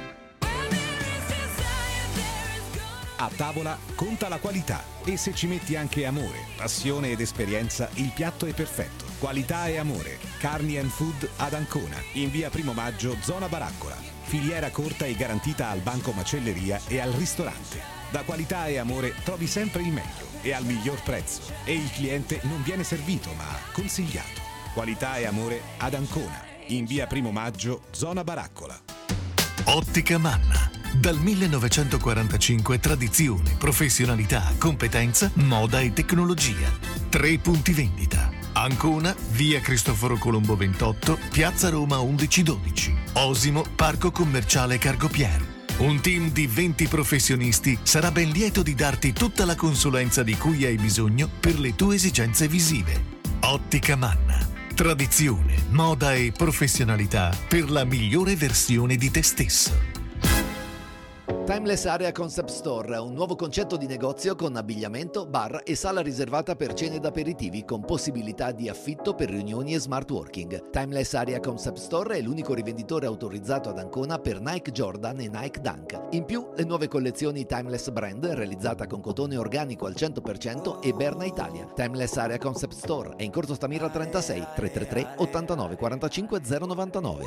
A tavola conta la qualità e se ci metti anche amore, passione ed esperienza, il piatto è perfetto. Qualità e amore. Carni and Food ad Ancona, in via Primo Maggio, zona Baraccola. Filiera corta e garantita al banco macelleria e al ristorante. Da qualità e amore trovi sempre il meglio e al miglior prezzo. E il cliente non viene servito ma consigliato. Qualità e amore ad Ancona, in via Primo Maggio, zona Baraccola. Ottica Manna. Dal 1945 tradizione, professionalità, competenza, moda e tecnologia. 3 punti vendita. Ancona, via Cristoforo Colombo 28, piazza Roma 1112. Osimo, parco commerciale Cargopier. Un team di 20 professionisti sarà ben lieto di darti tutta la consulenza di cui hai bisogno per le tue esigenze visive. Ottica Manna. Tradizione, moda e professionalità per la migliore versione di te stesso. Timeless Area Concept Store, un nuovo concetto di negozio con abbigliamento, bar e sala riservata per cene ed aperitivi con possibilità di affitto per riunioni e smart working. Timeless Area Concept Store è l'unico rivenditore autorizzato ad Ancona per Nike Jordan e Nike Dunk. In più, le nuove collezioni Timeless Brand, realizzata con cotone organico al 100% e Berna Italia. Timeless Area Concept Store è in corso Stamira 36 333 89 45 099.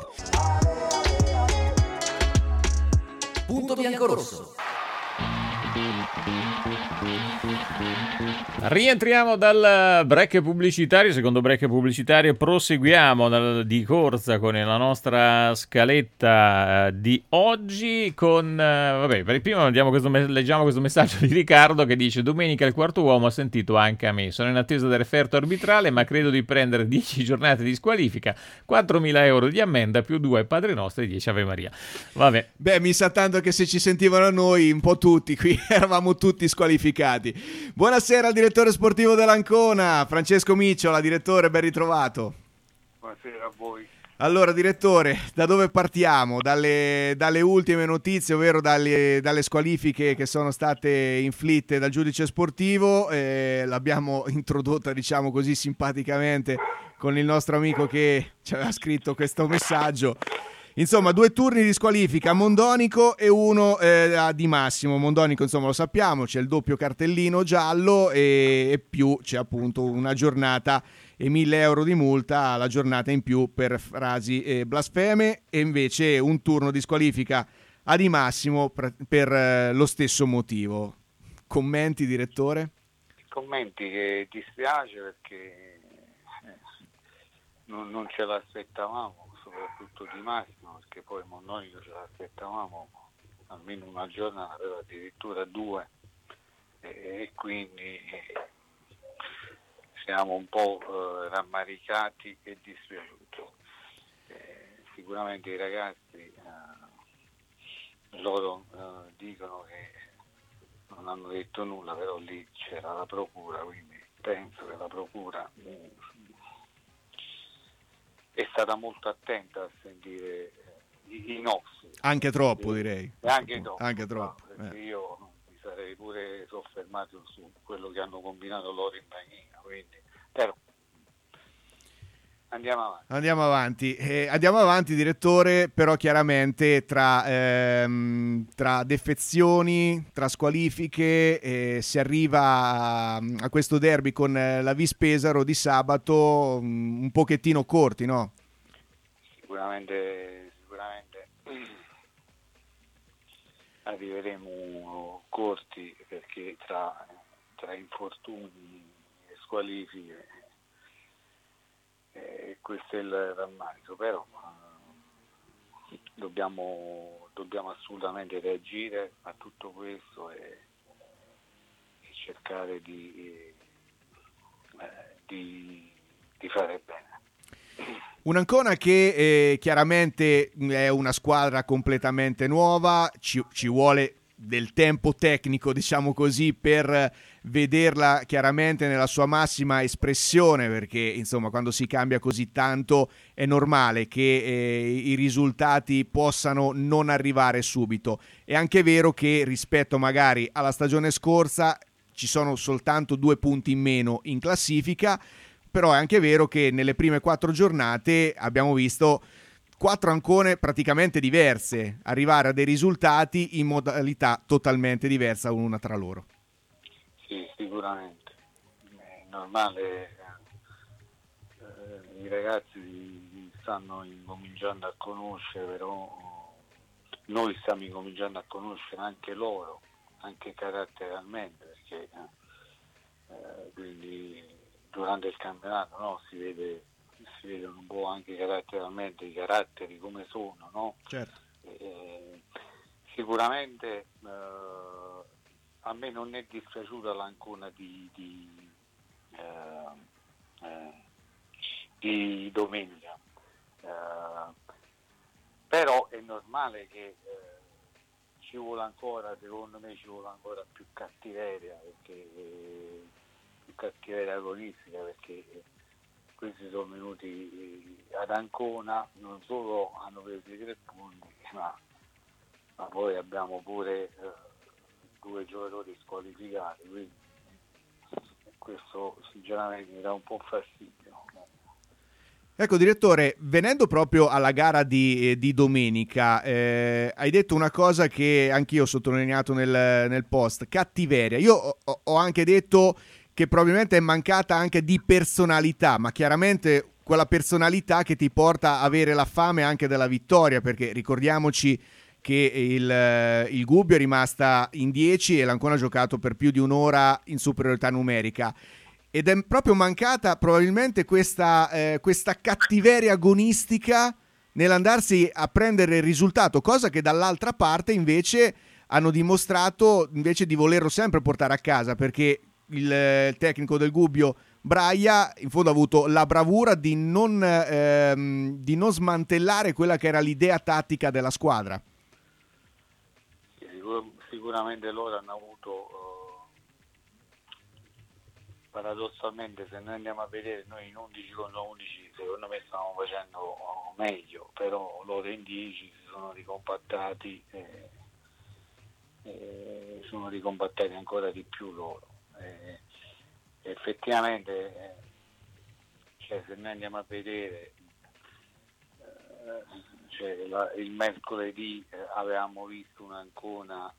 Punto bianco-rosso. Rientriamo dal break pubblicitario, secondo break pubblicitario, proseguiamo di corsa con la nostra scaletta di oggi con, vabbè, per il primo leggiamo questo messaggio di Riccardo che dice: domenica il quarto uomo ha sentito anche a me, sono in attesa del referto arbitrale ma credo di prendere 10 giornate di squalifica, 4.000 euro di ammenda più 2 Padre Nostro e 10 Ave Maria. Vabbè. Beh, mi sa tanto che se ci sentivano noi, un po' tutti qui, eravamo tutti squalificati. Buonasera al direttore sportivo dell'Ancona, Francesco Micciola. Direttore, ben ritrovato. Buonasera a voi. Allora, direttore, da dove partiamo? Dalle ultime notizie, ovvero dalle squalifiche che sono state inflitte dal giudice sportivo. L'abbiamo introdotta, diciamo così, simpaticamente con il nostro amico che ci aveva scritto questo messaggio. Insomma, 2 turni di squalifica, Mondonico e uno Di Massimo. Mondonico, insomma, lo sappiamo, c'è il doppio cartellino giallo e più c'è appunto una giornata e 1.000 euro di multa, la giornata in più per frasi blasfeme, e invece un turno di squalifica a Di Massimo per lo stesso motivo. Commenti, direttore? Commenti che dispiace perché non ce l'aspettavamo, soprattutto Di Massimo, perché poi Mondonico ce l'aspettavamo almeno una giornata, però addirittura 2, e quindi siamo un po' rammaricati e dispiaciuti. Sicuramente i ragazzi loro dicono che non hanno detto nulla, però lì c'era la procura, quindi penso che la procura è stata molto attenta a sentire i nostri. Anche troppo, direi. Anche troppo. Perché io mi sarei pure soffermato su quello che hanno combinato loro in panchina, quindi però andiamo avanti, direttore, però chiaramente tra defezioni, tra squalifiche, si arriva a questo derby con la Vis Pesaro di sabato un pochettino corti, no? Sicuramente arriveremo corti, perché tra infortuni e squalifiche questo è il rammarico, però dobbiamo assolutamente reagire a tutto questo e cercare di fare bene. Un Ancona che chiaramente è una squadra completamente nuova, ci vuole del tempo tecnico, diciamo così, per vederla chiaramente nella sua massima espressione, perché insomma quando si cambia così tanto è normale che i risultati possano non arrivare subito. È anche vero che rispetto magari alla stagione scorsa ci sono soltanto 2 punti in meno in classifica, però è anche vero che nelle prime 4 giornate abbiamo visto 4 Ancone praticamente diverse arrivare a dei risultati in modalità totalmente diversa una tra loro. Sì, sicuramente. È normale, i ragazzi stanno incominciando a conoscere, però noi stiamo incominciando a conoscere anche loro, anche caratterialmente, perché quindi durante il campionato, no, si vedono un po' anche caratterialmente i caratteri come sono, no? Certo. Sicuramente a me non è dispiaciuta l'Ancona di domenica, però è normale che ci vuole ancora, secondo me ci vuole ancora più cattiveria, più cattiveria agonistica, perché questi sono venuti ad Ancona, non solo hanno preso i 3 punti, ma poi abbiamo pure 2 giocatori squalificati, quindi questo sinceramente mi dà un po' fastidio. Ecco direttore, venendo proprio alla gara di domenica, hai detto una cosa che anch'io ho sottolineato nel post, cattiveria. Io ho anche detto che probabilmente è mancata anche di personalità, ma chiaramente quella personalità che ti porta a avere la fame anche della vittoria, perché ricordiamoci che il Gubbio è rimasta in 10 e l'Ancona ha giocato per più di un'ora in superiorità numerica. Ed è proprio mancata probabilmente questa cattiveria agonistica nell'andarsi a prendere il risultato, cosa che dall'altra parte invece hanno dimostrato invece di volerlo sempre portare a casa, perché il tecnico del Gubbio, Braia, in fondo ha avuto la bravura di non smantellare quella che era l'idea tattica della squadra. Sicuramente loro hanno avuto... paradossalmente, se noi andiamo a vedere, noi in 11 contro 11 secondo me stavamo facendo meglio, però loro in 10 si sono ricompattati ancora di più loro. Effettivamente se noi andiamo a vedere il mercoledì avevamo visto un'Ancona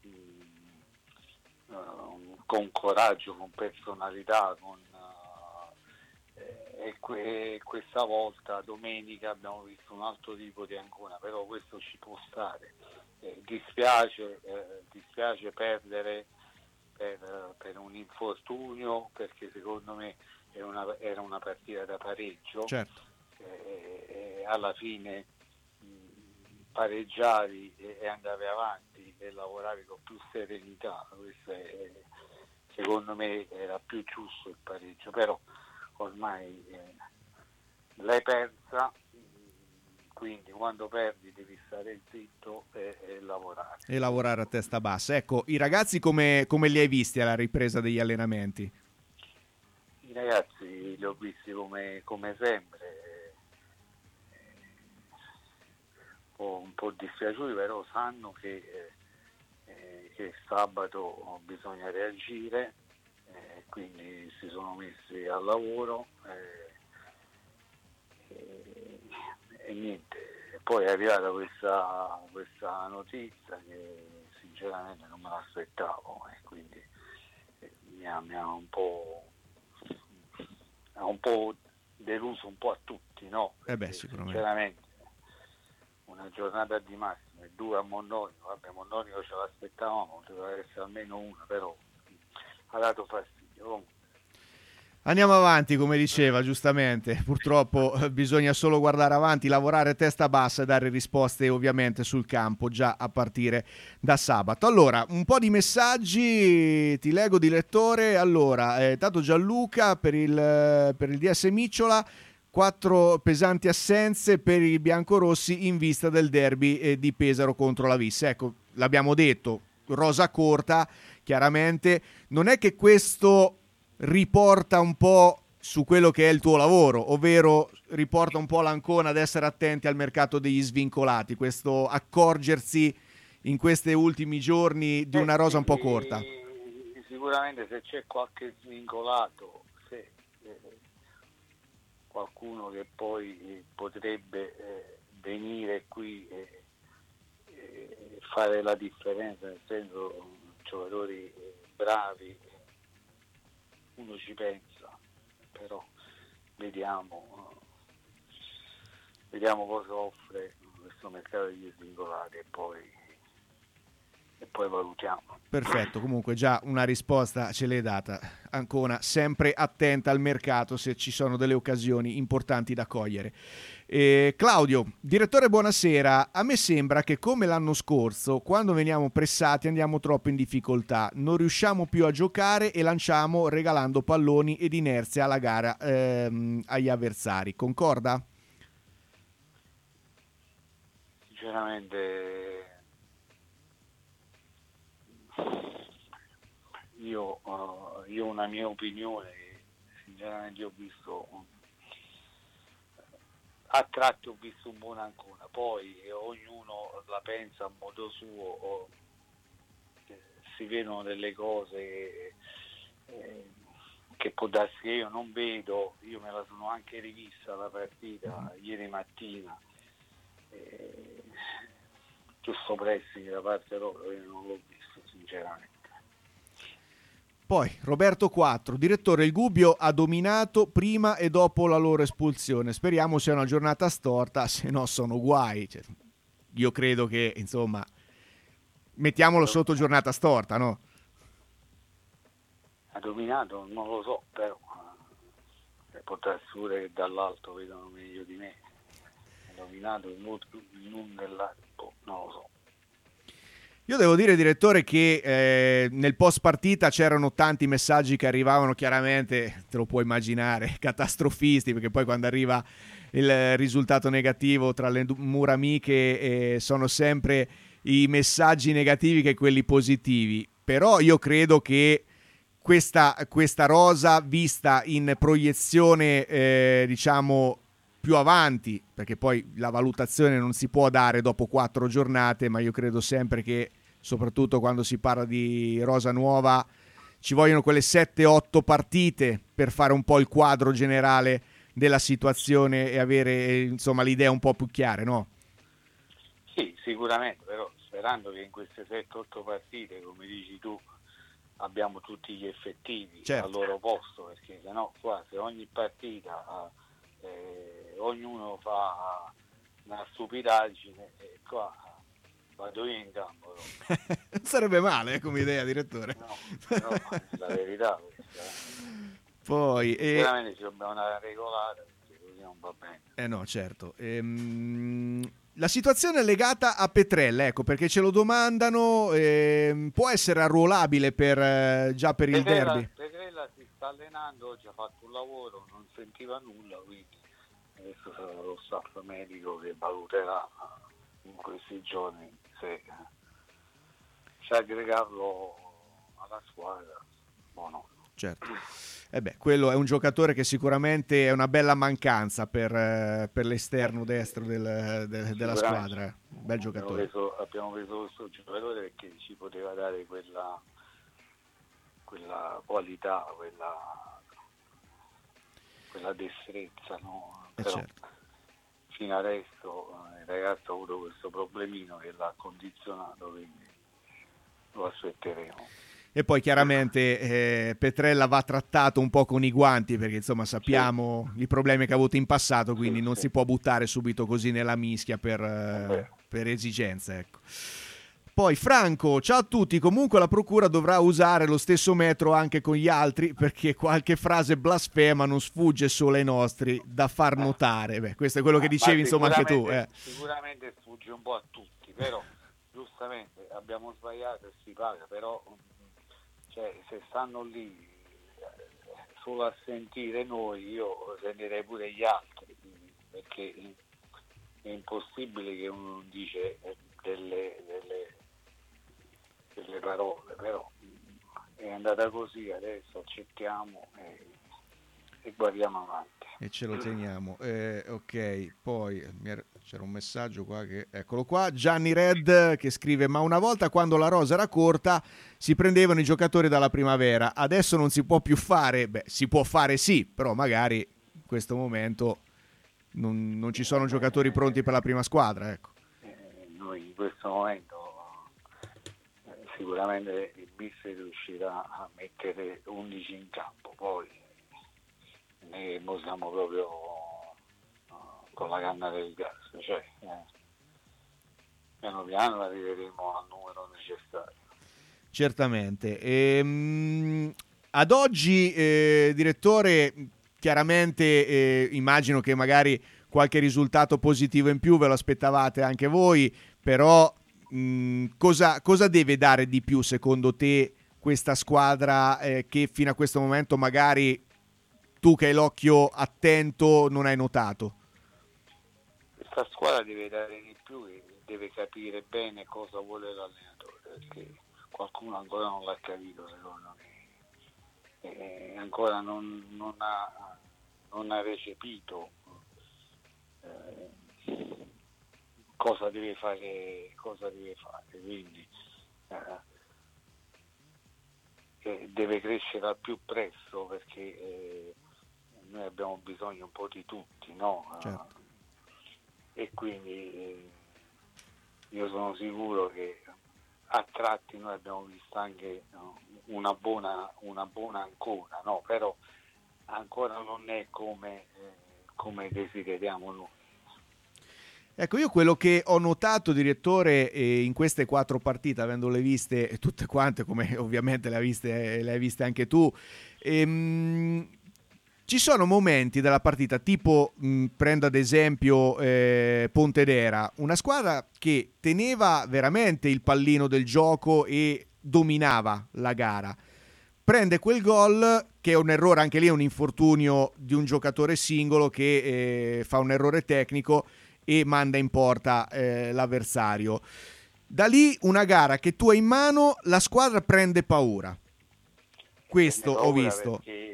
con coraggio, con personalità, e questa volta domenica abbiamo visto un altro tipo di Ancona, però questo ci può stare. Dispiace perdere per un infortunio, perché secondo me era una partita da pareggio. Certo. Alla fine pareggiavi e andavi avanti e lavoravi con più serenità. Questo secondo me era più giusto il pareggio, però ormai l'hai persa, quindi quando perdi devi stare zitto e lavorare. E lavorare a testa bassa. Ecco, i ragazzi come li hai visti alla ripresa degli allenamenti? I ragazzi li ho visti come sempre, un po' dispiaciuti, però sanno che sabato bisogna reagire, quindi si sono messi al lavoro e niente. Poi è arrivata questa notizia che sinceramente non me l'aspettavo, e quindi mi ha un po' deluso un po' a tutti, no? Sicuramente. Sinceramente una giornata di massimo e 2 a Mondonico, Mondonico ce l'aspettavamo, doveva essere almeno una, però ha dato fastidio. Andiamo avanti, come diceva giustamente, purtroppo bisogna solo guardare avanti, lavorare a testa bassa e dare risposte ovviamente sul campo già a partire da sabato. Allora, un po' di messaggi, ti leggo di lettore. Allora, tanto Gianluca per il DS Micciola, 4 pesanti assenze per i biancorossi in vista del derby di Pesaro contro la Vis. Ecco, l'abbiamo detto, rosa corta, chiaramente. Non è che questo riporta un po' su quello che è il tuo lavoro, ovvero riporta un po' l'Ancona ad essere attenti al mercato degli svincolati, questo accorgersi in questi ultimi giorni di una rosa un po' corta. Sicuramente se c'è qualche svincolato, se qualcuno che poi potrebbe venire qui e fare la differenza, nel senso giocatori bravi, uno ci pensa, però vediamo cosa offre questo mercato degli svincolati e poi valutiamo. Perfetto, comunque già una risposta ce l'hai data. Ancona sempre attenta al mercato se ci sono delle occasioni importanti da cogliere. Claudio, direttore, buonasera. A me sembra che come l'anno scorso, quando veniamo pressati andiamo troppo in difficoltà, non riusciamo più a giocare e lanciamo regalando palloni ed inerzia alla gara agli avversari. Concorda? Sinceramente io ho una mia opinione, sinceramente ho visto a tratti ho visto un buon Ancona, poi ognuno la pensa a modo suo, si vedono delle cose che può darsi che io non vedo. Io me la sono anche rivista la partita ieri mattina, giusto pressing da parte loro, io non l'ho visto sinceramente. Poi Roberto 4, direttore, il Gubbio ha dominato prima e dopo la loro espulsione, speriamo sia una giornata storta, se no sono guai. Cioè, io credo che, insomma, mettiamolo sotto giornata storta, no? Ha dominato, non lo so, però può darsi pure che dall'alto vedono meglio di me. Ha dominato in un dell'altro, non lo so. Io devo dire, direttore, che nel post partita c'erano tanti messaggi che arrivavano, chiaramente, te lo puoi immaginare, catastrofisti, perché poi quando arriva il risultato negativo tra le mura amiche sono sempre i messaggi negativi che quelli positivi. Però io credo che questa rosa vista in proiezione, diciamo, più avanti, perché poi la valutazione non si può dare dopo 4 giornate, ma io credo sempre che, soprattutto quando si parla di rosa nuova, ci vogliono quelle 7-8 partite per fare un po' il quadro generale della situazione e avere, insomma, l'idea un po' più chiare, no? Sì, sicuramente, però sperando che in queste 7-8 partite, come dici tu, abbiamo tutti gli effettivi al loro posto, perché sennò qua se ogni partita ognuno fa una stupidaggine e qua vado io in campo. Non sarebbe male come idea, direttore. No, la verità. Poi sicuramente ci dobbiamo andare a regolare, perché così non va bene. No, certo. La situazione è legata a Petrella, ecco, perché ce lo domandano, può essere arruolabile già per il derby? Petrella si sta allenando, oggi ha fatto un lavoro, non sentiva nulla, quindi adesso sarà lo staff medico che valuterà in questi giorni se aggregarlo alla squadra o no. Certo. Quello è un giocatore che sicuramente è una bella mancanza per l'esterno destro della squadra. Bel giocatore. Abbiamo preso questo giocatore perché ci poteva dare quella qualità, quella destrezza, no? Però certo. Fino adesso il ragazzo ha avuto questo problemino che l'ha condizionato, quindi lo aspetteremo. E poi chiaramente Petrella va trattato un po' con i guanti, perché insomma sappiamo i problemi che ha avuto in passato, quindi non si può buttare subito così nella mischia per esigenze, ecco. Poi Franco, ciao a tutti, comunque la procura dovrà usare lo stesso metro anche con gli altri perché qualche frase blasfema non sfugge solo ai nostri da far notare. Beh, questo è quello che dicevi insomma anche tu. Sicuramente sfugge un po' a tutti, però giustamente abbiamo sbagliato e si paga, però cioè, se stanno lì solo a sentire noi, io sentirei pure gli altri, perché è impossibile che uno dice delle parole, però è andata così, adesso accettiamo e guardiamo avanti. E ce lo teniamo. Ok, poi c'era un messaggio qua che eccolo qua, Gianni Red che scrive: ma una volta quando la rosa era corta si prendevano i giocatori dalla primavera, adesso non si può più fare. Beh, si può fare sì, però magari in questo momento non ci sono giocatori pronti per la prima squadra, ecco. Noi in questo momento sicuramente il mister riuscirà a mettere 11 in campo, poi ne siamo proprio con la canna del gas, cioè piano piano arriveremo al numero necessario. Certamente. Ad oggi, direttore, chiaramente immagino che magari qualche risultato positivo in più ve lo aspettavate anche voi, però cosa deve dare di più secondo te questa squadra che fino a questo momento magari tu che hai l'occhio attento non hai notato? Questa squadra deve dare di più e deve capire bene cosa vuole l'allenatore, perché qualcuno ancora non l'ha capito, secondo me, e ancora non ha recepito cosa deve fare, quindi deve crescere al più presto, perché noi abbiamo bisogno un po' di tutti, no? Certo. E quindi io sono sicuro che a tratti noi abbiamo visto anche una buona ancora, no? Però ancora non è come desideriamo noi. Ecco, io quello che ho notato, direttore, in queste 4 partite, avendole viste tutte quante, come ovviamente le hai viste anche tu, ci sono momenti della partita, tipo prendo ad esempio Pontedera, una squadra che teneva veramente il pallino del gioco e dominava la gara. Prende quel gol che è un errore, anche lì è un infortunio di un giocatore singolo che fa un errore tecnico e manda in porta l'avversario. Da lì una gara che tu hai in mano, la squadra prende paura. Questo ho visto. Perché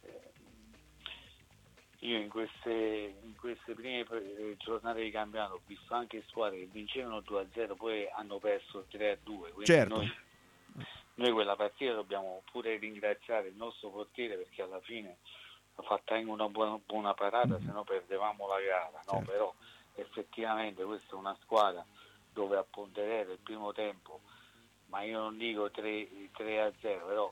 io in queste prime giornate di campionato ho visto anche squadre che vincevano 2-0, poi hanno perso 3-2. Quindi certo. Noi quella partita dobbiamo pure ringraziare il nostro portiere, perché alla fine ha fatto anche una buona parata, se no perdevamo la gara, no? Certo. Però effettivamente questa è una squadra dove a Pontedera il primo tempo, ma io non dico 3-0, però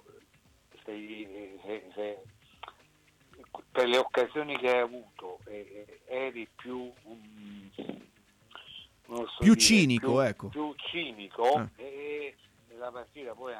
se per le occasioni che hai avuto eri più cinico, ecco. Più cinico e la partita poi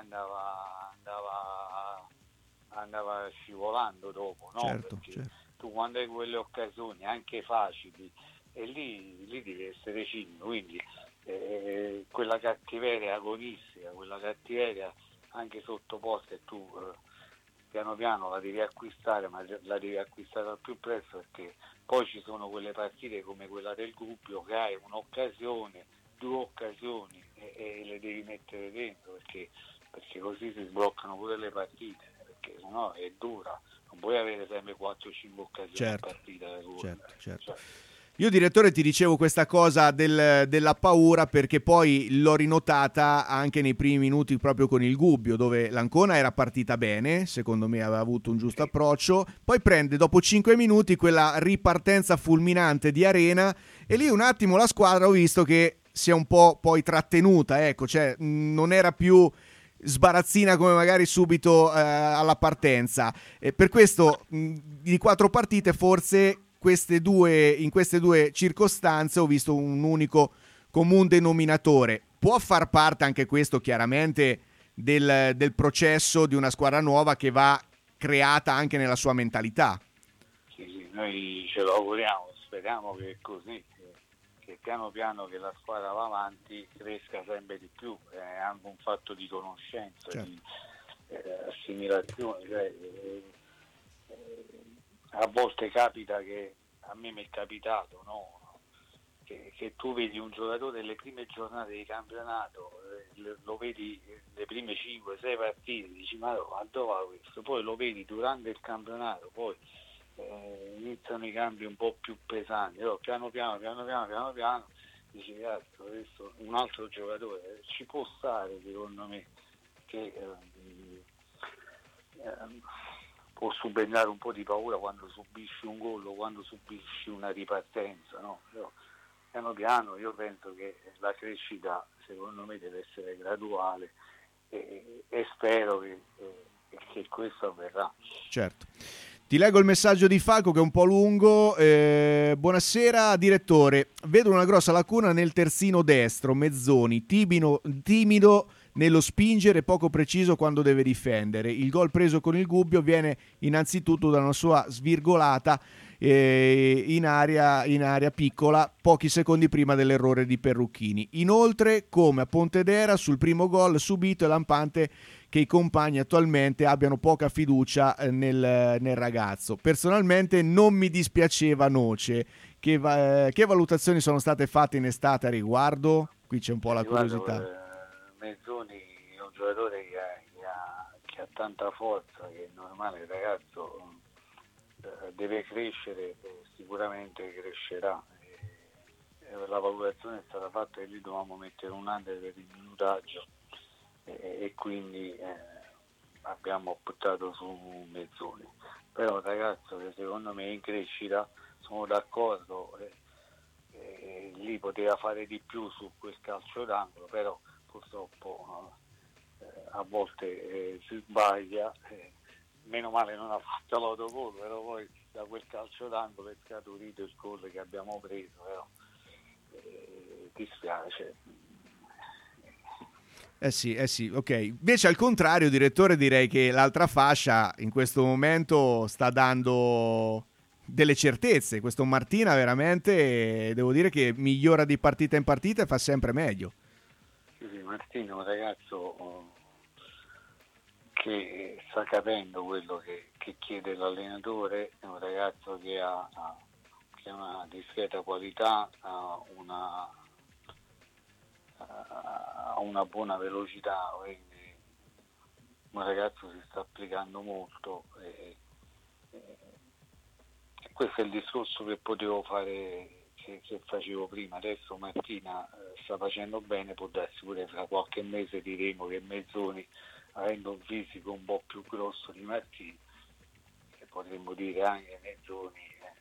andava scivolando dopo, no? Certo, perché certo. Tu quando hai quelle occasioni anche facili e lì devi essere cinico, quindi quella cattiveria agonistica, quella cattiveria anche sottoposta, e tu piano piano la devi acquistare, ma la devi acquistare al più presto, perché poi ci sono quelle partite come quella del Gubbio che hai un'occasione, 2 occasioni e le devi mettere dentro, perché così si sbloccano pure le partite, perché sennò è dura, non puoi avere sempre 4-5 occasioni a partita. Certo. Io, direttore, ti dicevo questa cosa della paura perché poi l'ho rinotata anche nei primi minuti proprio con il Gubbio, dove l'Ancona era partita bene, secondo me aveva avuto un giusto approccio, poi prende dopo 5 minuti quella ripartenza fulminante di Arena e lì un attimo la squadra ho visto che si è un po' poi trattenuta, ecco, cioè non era più sbarazzina come magari subito alla partenza. Per questo di 4 partite forse in queste due circostanze ho visto un unico comune denominatore. può far parte anche questo chiaramente del processo di una squadra nuova che va creata anche nella sua mentalità. Sì, noi ce lo auguriamo, speriamo che è così, che piano piano che la squadra va avanti cresca sempre di più, è anche un fatto di conoscenza, certo, di assimilazione, cioè, a volte capita che, a me mi è capitato, no? Che tu vedi un giocatore le prime giornate di campionato, lo vedi le prime 5-6 partite, dici ma dove va questo? Poi lo vedi durante il campionato, poi iniziano i cambi un po' più pesanti, però piano piano dici cazzo, questo un altro giocatore, ci può stare secondo me che può subentrare un po' di paura quando subisci un gol o quando subisci una ripartenza, no? Però, piano piano io penso che la crescita secondo me deve essere graduale e spero che questo avverrà. Certo. Ti leggo il messaggio di Falco che è un po' lungo. Buonasera direttore, vedo una grossa lacuna nel terzino destro, Mezzoni, timido nello spingere, poco preciso quando deve difendere. Il gol preso con il Gubbio viene innanzitutto da una sua svirgolata in area piccola pochi secondi prima dell'errore di Perrucchini. Inoltre, come a Pontedera, sul primo gol subito è lampante che i compagni attualmente abbiano poca fiducia nel ragazzo. Personalmente non mi dispiaceva Noce. Che valutazioni sono state fatte in estate a riguardo? Qui c'è un po' la curiosità. Mezzoni è un giocatore che ha tanta forza, che è normale, il ragazzo deve crescere, sicuramente crescerà. La valutazione è stata fatta che lì dovevamo mettere un under per il minutaggio e quindi abbiamo optato su Mezzoni. Però un ragazzo che secondo me è in crescita, sono d'accordo, lì poteva fare di più su quel calcio d'angolo, però purtroppo a volte si sbaglia, meno male non ha fatto l'autogol, però poi da quel calcio d'angolo è scaturito il gol che abbiamo preso, però dispiace. Sì, ok. Invece al contrario, direttore, direi che l'altra fascia in questo momento sta dando delle certezze. Questo Martina veramente, devo dire che migliora di partita in partita e fa sempre meglio. Sì, Martino è un ragazzo che sta capendo quello che chiede l'allenatore, è un ragazzo che ha una discreta qualità, ha una buona velocità, quindi un ragazzo si sta applicando molto e questo è il discorso che potevo fare, che facevo prima. Adesso Martina sta facendo bene, può darsi pure fra qualche mese diremo che Mezzoni, avendo un fisico un po' più grosso di Martina, potremmo dire anche Mezzoni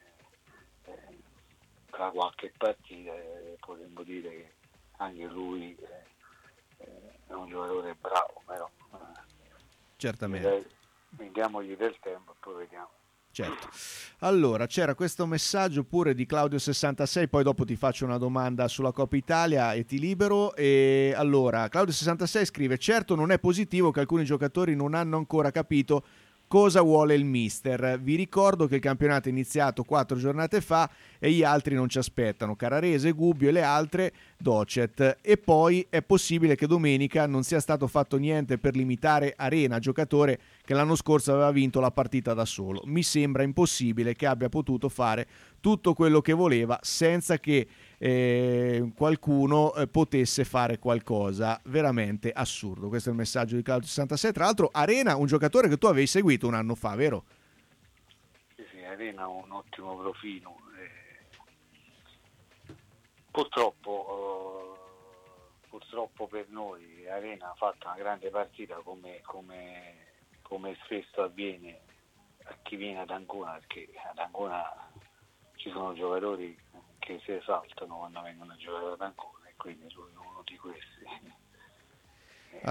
tra qualche partita potremmo dire che anche lui è un giocatore bravo, però certamente diamogli del tempo e poi vediamo. Certo. Allora, c'era questo messaggio pure di Claudio66, poi dopo ti faccio una domanda sulla Coppa Italia e ti libero. E allora, Claudio66 scrive: certo non è positivo che alcuni giocatori non hanno ancora capito cosa vuole il mister. Vi ricordo che il campionato è iniziato 4 giornate fa e gli altri non ci aspettano, Carrarese, Gubbio e le altre Docet. E poi è possibile che domenica non sia stato fatto niente per limitare Arena, giocatore che l'anno scorso aveva vinto la partita da solo. Mi sembra impossibile che abbia potuto fare tutto quello che voleva senza che qualcuno potesse fare qualcosa. Veramente assurdo. Questo è il messaggio di Claudio 66. Tra l'altro Arena, un giocatore che tu avevi seguito un anno fa, vero? Sì, Arena ha un ottimo profilo. Purtroppo per noi Arena ha fatto una grande partita come spesso avviene a chi viene ad Ancona, perché ad Ancona ci sono giocatori che si esaltano quando vengono a giocare ad Ancona e quindi lui è uno di questi.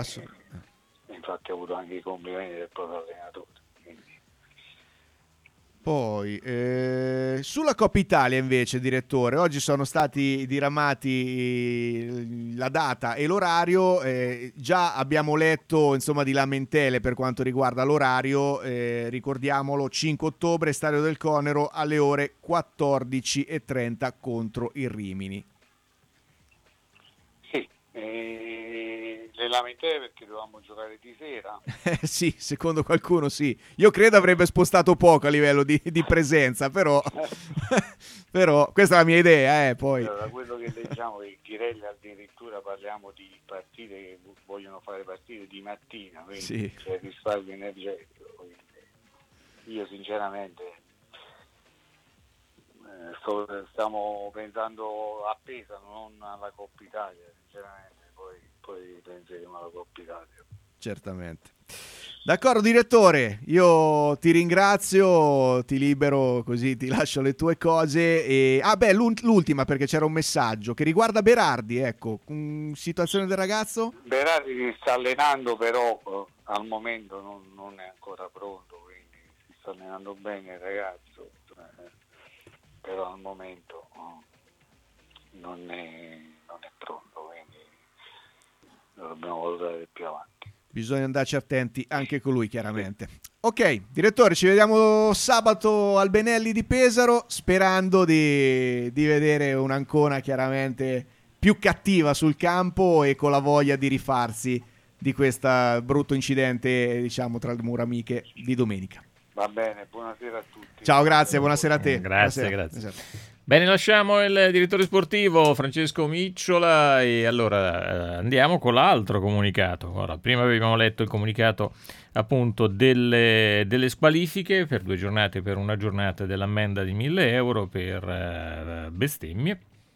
Assolutamente. Infatti ha avuto anche i complimenti del proprio allenatore. Quindi, Poi, sulla Coppa Italia invece, direttore, oggi sono stati diramati la data e l'orario, già abbiamo letto insomma di lamentele per quanto riguarda l'orario, ricordiamolo, 5 ottobre, Stadio del Conero alle ore 14:30 contro il Rimini. Sì, le lamentele perché dovevamo giocare di sera. Sì, secondo qualcuno sì. Io credo avrebbe spostato poco a livello di presenza, però, però questa è la mia idea. Poi. Da quello che leggiamo che Ghirelli addirittura parliamo di partite che vogliono fare partite di mattina, quindi sì. c'è risparmio energetico. Quindi io sinceramente stiamo pensando a Pesaro, non alla Coppa Italia, sinceramente. Poi penseremo alla Coppa Italia. Certamente. D'accordo direttore, io ti ringrazio, ti libero così ti lascio le tue cose e l'ultima perché c'era un messaggio che riguarda Berardi, ecco, situazione del ragazzo? Berardi si sta allenando però al momento non è ancora pronto, quindi si sta allenando bene il ragazzo, però al momento non è pronto, quindi lo dobbiamo valutare più avanti. Bisogna andarci attenti anche con lui, chiaramente. Ok, direttore, ci vediamo sabato al Benelli di Pesaro, sperando di vedere un'Ancona chiaramente più cattiva sul campo e con la voglia di rifarsi di questo brutto incidente, diciamo, tra le mura amiche di domenica. Va bene, buonasera a tutti. Ciao, grazie, buonasera a te. Grazie, buonasera. grazie. Bene, lasciamo il direttore sportivo Francesco Micciola e allora andiamo con l'altro comunicato. Ora, prima abbiamo letto il comunicato appunto delle squalifiche per 2 giornate, per una giornata dell'ammenda di 1.000 euro per bestemmie.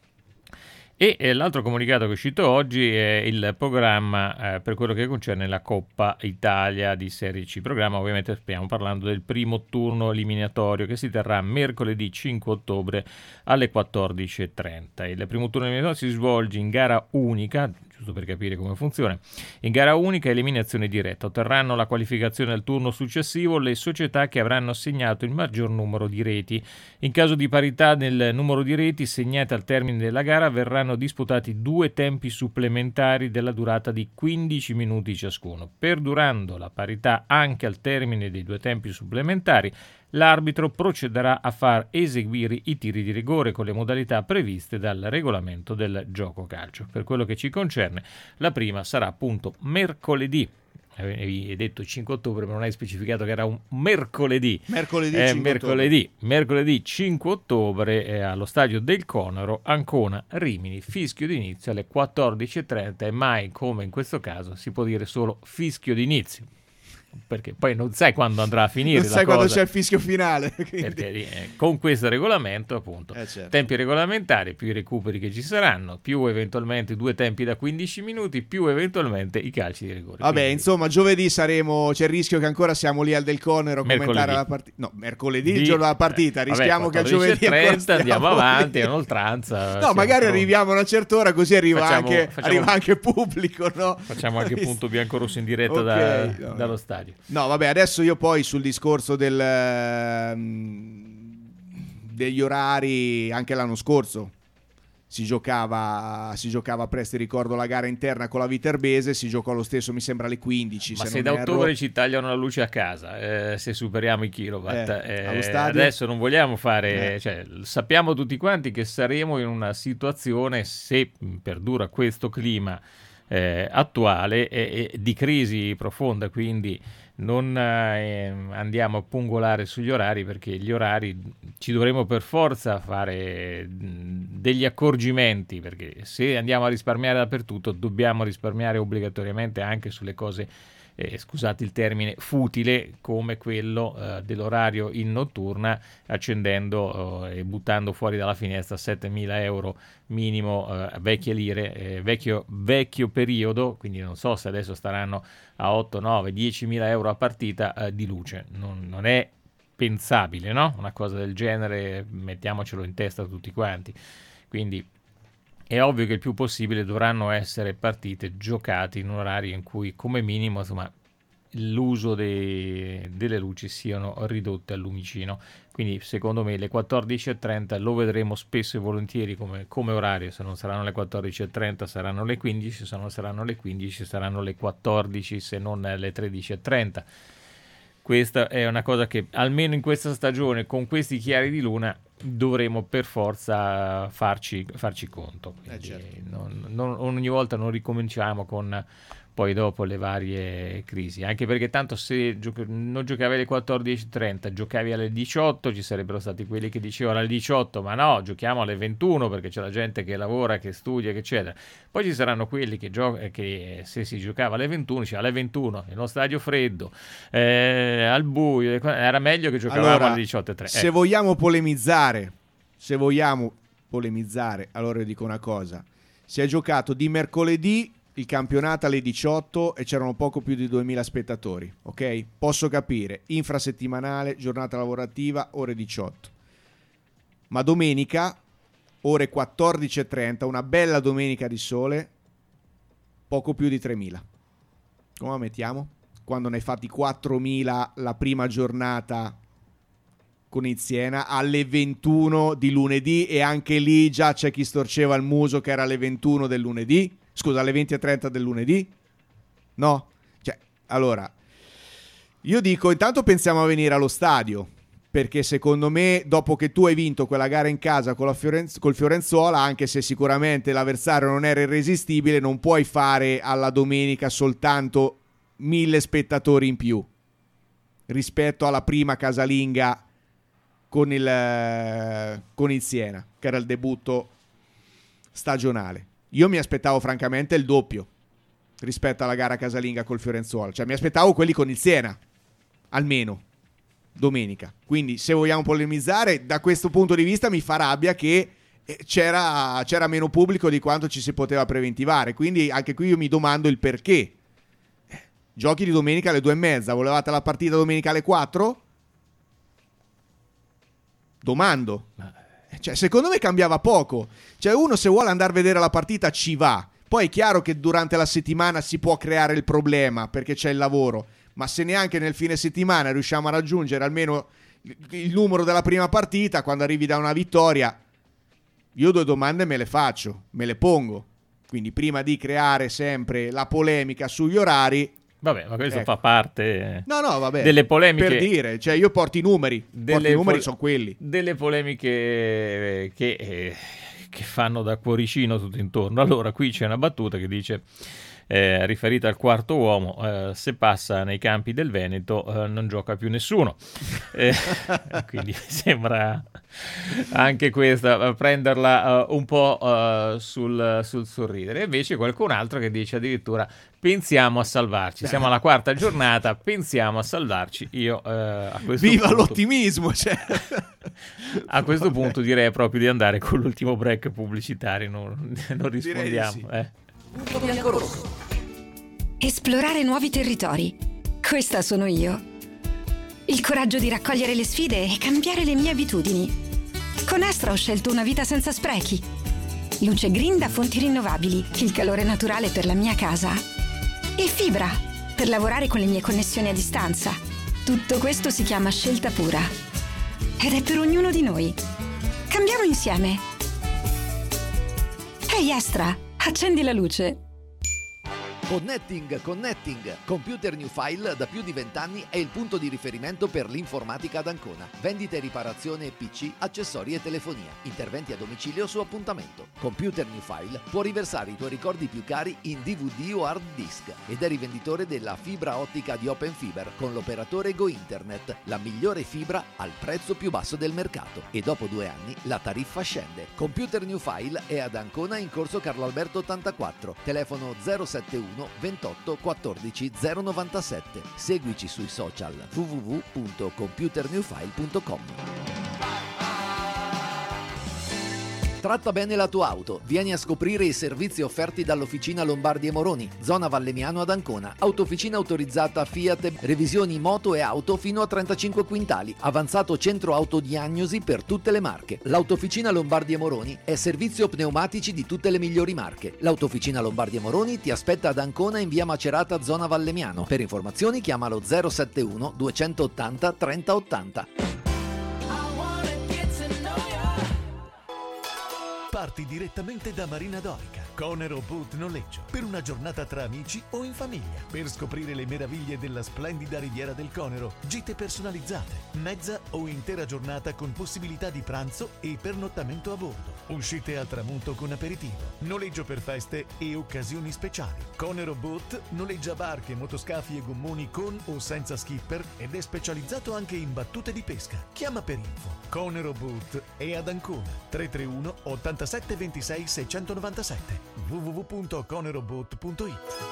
E l'altro comunicato che è uscito oggi è il programma per quello che concerne la Coppa Italia di Serie C. Programma, ovviamente stiamo parlando del primo turno eliminatorio che si terrà mercoledì 5 ottobre alle 14:30. Il primo turno eliminatorio si svolge in gara unica, giusto per capire come funziona. In gara unica eliminazione diretta. Otterranno la qualificazione al turno successivo le società che avranno segnato il maggior numero di reti. In caso di parità nel numero di reti segnate al termine della gara verranno disputati 2 tempi supplementari della durata di 15 minuti ciascuno. Perdurando la parità anche al termine dei 2 tempi supplementari, l'arbitro procederà a far eseguire i tiri di rigore con le modalità previste dal regolamento del gioco calcio. Per quello che ci concerne, la prima sarà appunto mercoledì. Avevi detto 5 ottobre, ma non hai specificato che era un mercoledì. Mercoledì 5 ottobre allo stadio del Conero, Ancona Rimini, fischio d'inizio alle 14:30 e mai come in questo caso si può dire solo fischio d'inizio. Perché poi non sai quando andrà a finire non sai quando c'è il fischio finale, perché con questo regolamento appunto certo. Tempi regolamentari, più i recuperi che ci saranno, più eventualmente 2 tempi da 15 minuti, più eventualmente i calci di rigore. Vabbè, quindi, insomma, giovedì c'è il rischio che ancora siamo lì al Del Conero a commentare la partita. No, mercoledì il giorno della partita, rischiamo che a giovedì 30 andiamo avanti, è un'oltranza. No, magari arriviamo a una certa ora così arriva anche pubblico, no? Facciamo anche punto bianco-rosso in diretta dallo stadio. No, vabbè, adesso io poi sul discorso degli orari, anche l'anno scorso si giocava presto, ricordo la gara interna con la Viterbese, si giocò lo stesso, mi sembra alle 15. Ma se da ottobre ci tagliano la luce a casa, se superiamo i kilowatt, allo stadio? Adesso non vogliamo fare, cioè, sappiamo tutti quanti che saremo in una situazione, se perdura questo clima attuale, di crisi profonda, quindi non andiamo a pungolare sugli orari, perché gli orari ci dovremo per forza fare degli accorgimenti, perché se andiamo a risparmiare dappertutto dobbiamo risparmiare obbligatoriamente anche sulle cose scusate il termine, futile, come quello dell'orario in notturna, accendendo e buttando fuori dalla finestra 7.000 euro minimo, vecchie lire, vecchio periodo, quindi non so se adesso staranno a 8, 9, 10.000 euro a partita di luce. Non è pensabile, no? Una cosa del genere, mettiamocelo in testa tutti quanti. Quindi è ovvio che il più possibile dovranno essere partite giocate in orari in cui come minimo, insomma, l'uso delle luci siano ridotte al lumicino. Quindi secondo me le 14.30 lo vedremo spesso e volentieri come orario. Se non saranno le 14.30 saranno le 15, se non saranno le 15 saranno le 14, se non le 13.30. Questa è una cosa che almeno in questa stagione, con questi chiari di luna, dovremo per forza farci conto. Quindi certo. Ogni volta non ricominciamo con poi dopo le varie crisi, anche perché tanto se non giocavi alle 14.30, giocavi alle 18, ci sarebbero stati quelli che dicevano alle 18 ma no, giochiamo alle 21 perché c'è la gente che lavora, che studia, che eccetera. Poi ci saranno quelli che se si giocava alle 21, cioè alle 21 in uno stadio freddo, al buio, era meglio che giocavamo alle 18.30. Se vogliamo polemizzare, allora io dico una cosa: si è giocato di mercoledì il campionato alle 18 e c'erano poco più di 2000 spettatori, ok? Posso capire, infrasettimanale, giornata lavorativa, ore 18. Ma domenica, ore 14.30, una bella domenica di sole, poco più di 3000. Come la mettiamo? Quando ne hai fatti 4000 la prima giornata con il Siena alle 21 di lunedì, e anche lì già c'è chi storceva il muso che era alle 21 del lunedì. Scusa, alle 20.30 del lunedì? No? Cioè, allora, io dico, intanto pensiamo a venire allo stadio, perché secondo me, dopo che tu hai vinto quella gara in casa con col Fiorenzuola, anche se sicuramente l'avversario non era irresistibile, non puoi fare alla domenica soltanto 1000 spettatori in più rispetto alla prima casalinga con il Siena, che era il debutto stagionale. Io mi aspettavo francamente il doppio rispetto alla gara casalinga col Fiorenzuola, cioè mi aspettavo quelli con il Siena, almeno domenica. Quindi se vogliamo polemizzare, da questo punto di vista mi fa rabbia che c'era meno pubblico di quanto ci si poteva preventivare, quindi anche qui io mi domando il perché. Giochi di domenica alle 2:30, volevate la partita domenica alle 4? Domando. Cioè, secondo me cambiava poco. Cioè, uno se vuole andare a vedere la partita ci va. Poi è chiaro che durante la settimana si può creare il problema perché c'è il lavoro, ma se neanche nel fine settimana riusciamo a raggiungere almeno il numero della prima partita, quando arrivi da una vittoria, io 2 domande me le faccio, me le pongo. Quindi prima di creare sempre la polemica sugli orari, vabbè, ma questo fa parte vabbè, delle polemiche. Per dire, cioè io porto i numeri, sono quelli. Delle polemiche che fanno da cuoricino tutto intorno. Allora, qui c'è una battuta che dice, riferita al quarto uomo, se passa nei campi del Veneto non gioca più nessuno. Quindi mi sembra anche questa prenderla un po' sul sorridere. E invece qualcun altro che dice addirittura pensiamo a salvarci, siamo alla 4ª giornata, pensiamo a salvarci. Io a questo viva punto, l'ottimismo, cioè. A questo punto direi proprio di andare con l'ultimo break pubblicitario, non rispondiamo. Sì. Esplorare nuovi territori, questa sono io. Il coraggio di raccogliere le sfide e cambiare le mie abitudini. Con Astra ho scelto una vita senza sprechi. Luce green da fonti rinnovabili, il calore naturale per la mia casa. E fibra, per lavorare con le mie connessioni a distanza. Tutto questo si chiama scelta pura. Ed è per ognuno di noi. Cambiamo insieme. Ehi Astra, accendi la luce. Connecting. Computer New File da più di 20 anni è il punto di riferimento per l'informatica ad Ancona. Vendita e riparazione PC, accessori e telefonia. Interventi a domicilio su appuntamento. Computer New File può riversare i tuoi ricordi più cari in DVD o hard disk ed è rivenditore della fibra ottica di Open Fiber con l'operatore Go Internet, la migliore fibra al prezzo più basso del mercato. E dopo 2 anni la tariffa scende. Computer New File è ad Ancona in corso Carlo Alberto 84, telefono 071 28 14 097. Seguici sui social www.computernewfile.com. Tratta bene la tua auto. Vieni a scoprire i servizi offerti dall'Officina Lombardi e Moroni, zona Vallemiano ad Ancona. Autofficina autorizzata Fiat, revisioni moto e auto fino a 35 quintali. Avanzato centro autodiagnosi per tutte le marche. L'Autofficina Lombardi e Moroni è servizio pneumatici di tutte le migliori marche. L'Autofficina Lombardi e Moroni ti aspetta ad Ancona in via Macerata, zona Vallemiano. Per informazioni chiamalo 071 280 3080. Parti direttamente da Marina Dorica. Conero Boat Noleggio. Per una giornata tra amici o in famiglia. Per scoprire le meraviglie della splendida riviera del Conero. Gite personalizzate. Mezza o intera giornata con possibilità di pranzo e pernottamento a bordo. Uscite al tramonto con aperitivo. Noleggio per feste e occasioni speciali. Conero Boat noleggia barche, motoscafi e gommoni con o senza skipper ed è specializzato anche in battute di pesca. Chiama per info. Conero Boat è ad Ancona. 331 87 26 697 www.coneroboat.it.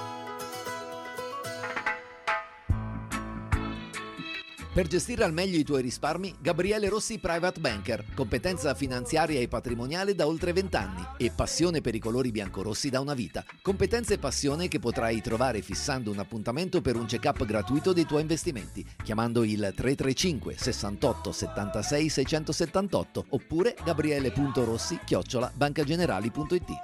Per gestire al meglio i tuoi risparmi, Gabriele Rossi Private Banker, competenza finanziaria e patrimoniale da oltre 20 anni e passione per i colori biancorossi da una vita. Competenza e passione che potrai trovare fissando un appuntamento per un check-up gratuito dei tuoi investimenti, chiamando il 335 68 76 678 oppure gabriele.rossi@bancagenerali.it.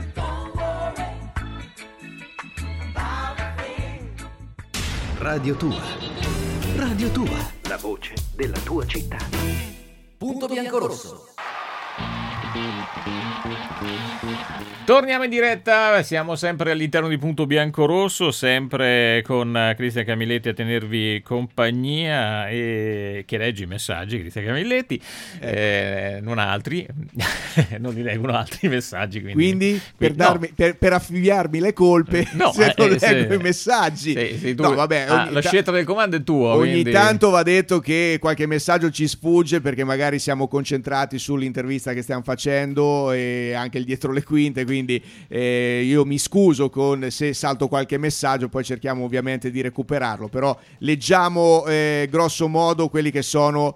Radio Tua. Radio Tua, la voce della tua città. Punto biancorosso. Torniamo in diretta, siamo sempre all'interno di Punto Biancorosso, sempre con Cristian Camilletti a tenervi compagnia e che legge i messaggi, Cristian Camilletti, non altri, non li leggono altri messaggi. Quindi per affibbiarmi le colpe, se non leggo i messaggi. No, vabbè, la scelta del comando è tua. Ogni quindi... tanto va detto che qualche messaggio ci sfugge perché magari siamo concentrati sull'intervista che stiamo facendo e anche il dietro le quinte, quindi io mi scuso se salto qualche messaggio, poi cerchiamo ovviamente di recuperarlo, però leggiamo grosso modo quelli che sono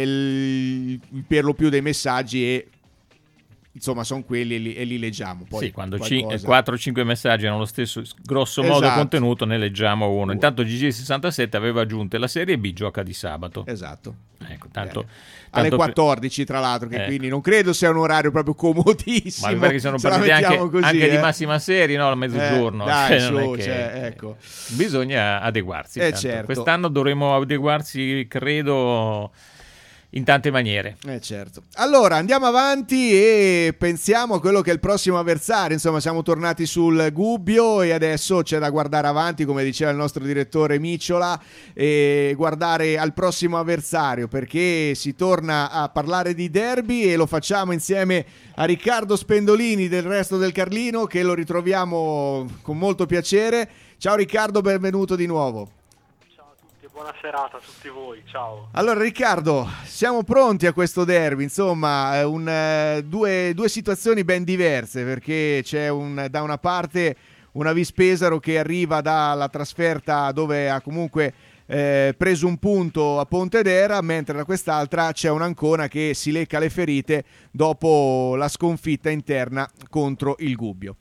per lo più dei messaggi e insomma sono quelli e li leggiamo. Poi sì, quando 4-5 messaggi hanno lo stesso grosso modo contenuto, ne leggiamo uno. Intanto GG67 aveva aggiunto la serie B gioca di sabato. Esatto. Ecco, tanto alle 14 tra l'altro, che quindi non credo sia un orario proprio comodissimo. Ma mi pare che sono partiti anche di massima serie, no? A mezzogiorno. Ecco. Bisogna adeguarsi. Certo. Quest'anno dovremo adeguarsi, credo, in tante maniere. Certo. Allora andiamo avanti e pensiamo a quello che è il prossimo avversario. Insomma, siamo tornati sul Gubbio e adesso c'è da guardare avanti, come diceva il nostro direttore Micciola, e guardare al prossimo avversario, perché si torna a parlare di derby e lo facciamo insieme a Riccardo Spendolini del Resto del Carlino, che lo ritroviamo con molto piacere. Ciao Riccardo, benvenuto di nuovo. Buona serata a tutti voi, ciao. Allora Riccardo, siamo pronti a questo derby, insomma due situazioni ben diverse, perché c'è da una parte una Vis Pesaro che arriva dalla trasferta dove ha comunque preso un punto a Pontedera, mentre da quest'altra c'è un Ancona che si lecca le ferite dopo la sconfitta interna contro il Gubbio.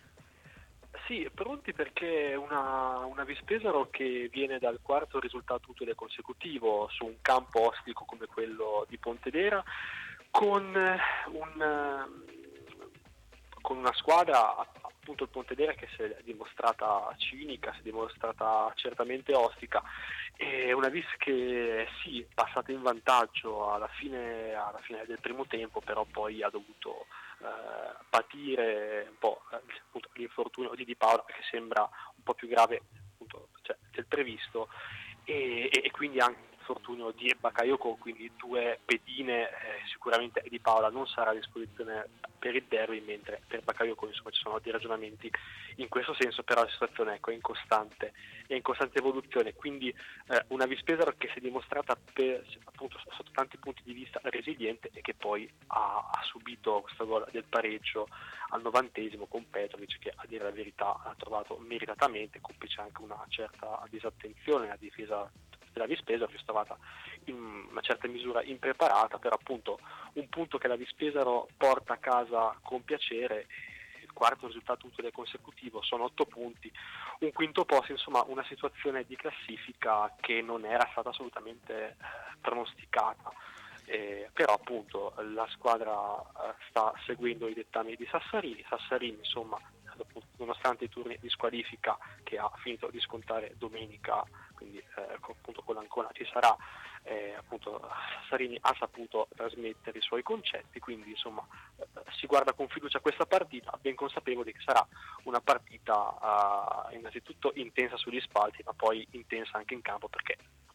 Sì, pronti perché una Vis Pesaro che viene dal quarto risultato utile consecutivo su un campo ostico come quello di Pontedera, con una squadra, appunto il Pontedera, che si è dimostrata cinica, si è dimostrata certamente ostica, e una Vis che sì, passata in vantaggio alla fine del primo tempo, però poi ha dovuto patire un po' appunto, l'infortunio di Di Paola, che sembra un po' più grave appunto, del previsto, e quindi anche l'infortunio di Bakayoko, quindi due pedine. Sicuramente Di Paola non sarà a disposizione per il derby, mentre per Bakayoko insomma ci sono dei ragionamenti in questo senso, però la situazione è in costante evoluzione, quindi una Vis Pesaro che si è dimostrata appunto sotto tanti punti di vista resiliente e che poi ha subito questo gol del pareggio al 90esimo con Petrovic, che a dire la verità ha trovato meritatamente, complice anche una certa disattenzione nella difesa della Vis Pesaro, che è stata in una certa misura impreparata, però appunto un punto che la Vis Pesaro porta a casa con piacere. Il quarto risultato utile consecutivo, sono 8 punti, un quinto posto, insomma una situazione di classifica che non era stata assolutamente pronosticata, però appunto la squadra sta seguendo i dettami di Sassarini insomma nonostante i turni di squalifica che ha finito di scontare domenica, quindi appunto con l'Ancona ci sarà, appunto Sassarini ha saputo trasmettere i suoi concetti, quindi insomma si guarda con fiducia questa partita, ben consapevoli che sarà una partita innanzitutto intensa sugli spalti, ma poi intensa anche in campo, perché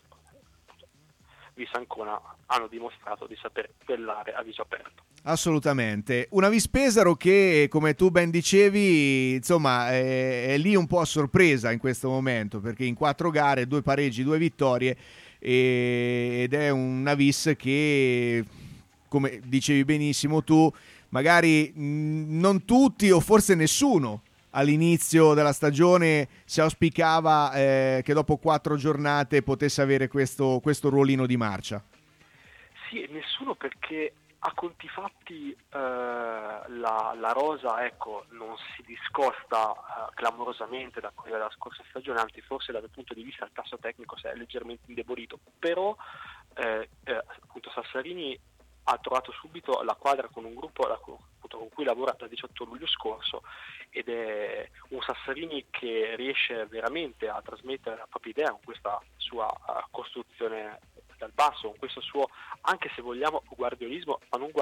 Vis Ancona hanno dimostrato di saper duellare a viso aperto. Assolutamente. Una Vis Pesaro che, come tu ben dicevi, insomma, è lì un po' a sorpresa in questo momento, perché in 4 gare, 2 pareggi, 2 vittorie, ed è una Vis che, come dicevi benissimo tu, magari non tutti o forse nessuno all'inizio della stagione si auspicava che dopo 4 giornate potesse avere questo ruolino di marcia. Sì, nessuno, perché a conti fatti la rosa, ecco, non si discosta clamorosamente da quella della scorsa stagione, anzi forse dal punto di vista del tasso tecnico si è leggermente indebolito, però appunto Sassarini ha trovato subito la quadra con un gruppo con cui lavora dal 18 luglio scorso, ed è un Sassarini che riesce veramente a trasmettere la propria idea con questa sua costruzione dal basso, con questo suo, anche se vogliamo, guardiolismo,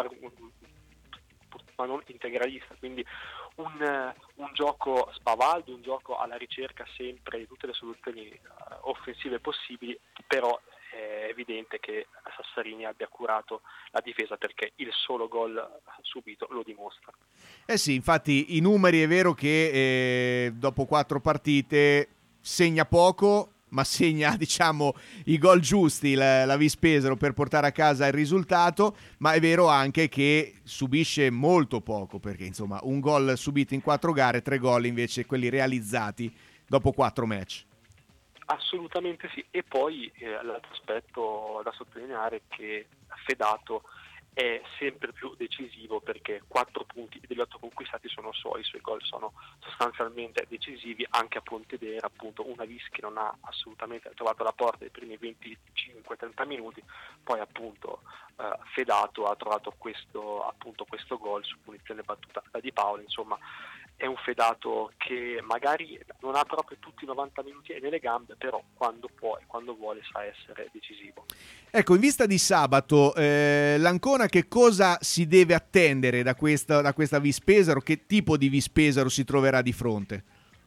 ma non integralista, quindi un gioco spavaldo, un gioco alla ricerca sempre di tutte le soluzioni offensive possibili, però è evidente che Sassarini abbia curato la difesa, perché il solo gol subito lo dimostra. Eh sì, infatti i numeri, è vero che dopo 4 partite segna poco, ma segna, diciamo, i gol giusti la Vis Pesaro per portare a casa il risultato, ma è vero anche che subisce molto poco, perché insomma un gol subito in 4 gare, 3 gol invece quelli realizzati dopo 4 match. Assolutamente sì, e poi l'altro aspetto da sottolineare è che Fedato è sempre più decisivo, perché 4 punti degli 8 conquistati sono suoi, i suoi gol sono sostanzialmente decisivi, anche a Pontedera, appunto una Vis che non ha assolutamente trovato la porta nei primi 25-30 minuti, poi appunto Fedato ha trovato questo gol su punizione battuta da Di Paolo. Insomma, è un Fedato che magari non ha proprio tutti i 90 minuti nelle gambe, però quando può e quando vuole sa essere decisivo. Ecco, in vista di sabato, l'Ancona che cosa si deve attendere da questa Vis Pesaro? Che tipo di Vis Pesaro si troverà di fronte?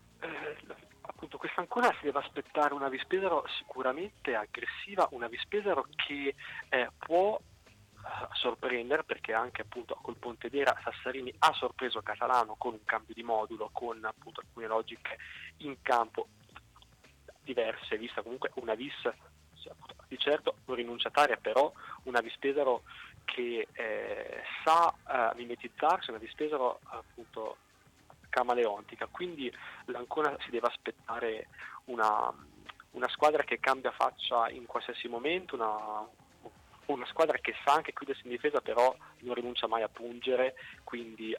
Appunto, questa Ancona si deve aspettare una Vis Pesaro sicuramente aggressiva, una Vis Pesaro che può sorprendere, perché anche appunto col Pontedera Sassarini ha sorpreso Catalano con un cambio di modulo, con appunto alcune logiche in campo diverse, vista comunque una Vis di certo non rinunciataria, però una Vis Pesaro che sa mimetizzarsi, una Vis Pesaro appunto camaleontica, quindi l'Ancona si deve aspettare una squadra che cambia faccia in qualsiasi momento, una squadra che sa anche chiudersi in difesa, però non rinuncia mai a pungere, quindi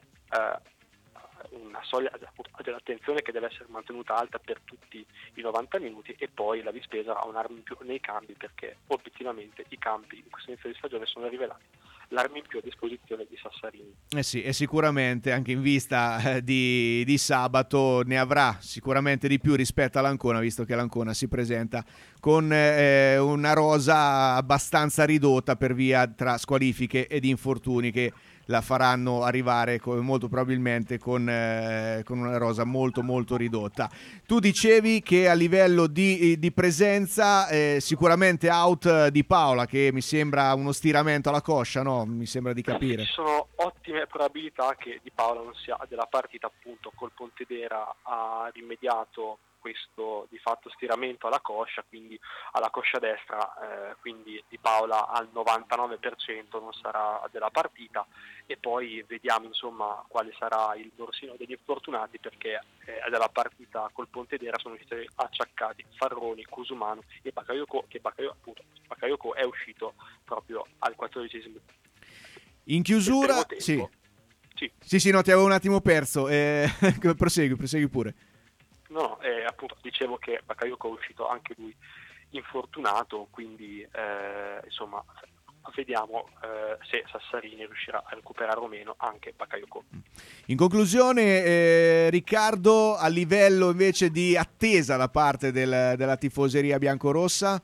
una soglia dell'attenzione che deve essere mantenuta alta per tutti i 90 minuti, e poi la Vis Pesaro ha un'arma in più nei cambi, perché obiettivamente i campi in questo inizio di stagione sono rivelati l'arma in più a disposizione di Sassarini. Sì, e sicuramente anche in vista di sabato ne avrà sicuramente di più rispetto all'Ancona, visto che l'Ancona si presenta con una rosa abbastanza ridotta per via tra squalifiche ed infortuni che la faranno arrivare molto probabilmente con una rosa molto molto ridotta. Tu dicevi che a livello di presenza sicuramente out Di Paola, che mi sembra uno stiramento alla coscia, no? Mi sembra di capire. Ci sono ottime probabilità che Di Paola non sia della partita, appunto col Pontedera ha rimediato questo di fatto stiramento alla coscia, quindi alla coscia destra, quindi Di Paola al 99% non sarà della partita, e poi vediamo insomma quale sarà il dorsino degli infortunati, perché della partita col Pontedera sono stati acciaccati Farroni, Cusumano e Bakayoko, che Bakayoko è uscito proprio al 14esimo. In chiusura, sì, no, ti avevo un attimo perso, prosegui pure. No, appunto dicevo che Bakayoko è uscito anche lui infortunato, quindi insomma vediamo se Sassarini riuscirà a recuperare o meno anche Bakayoko. In conclusione, Riccardo, a livello invece di attesa da parte della tifoseria biancorossa?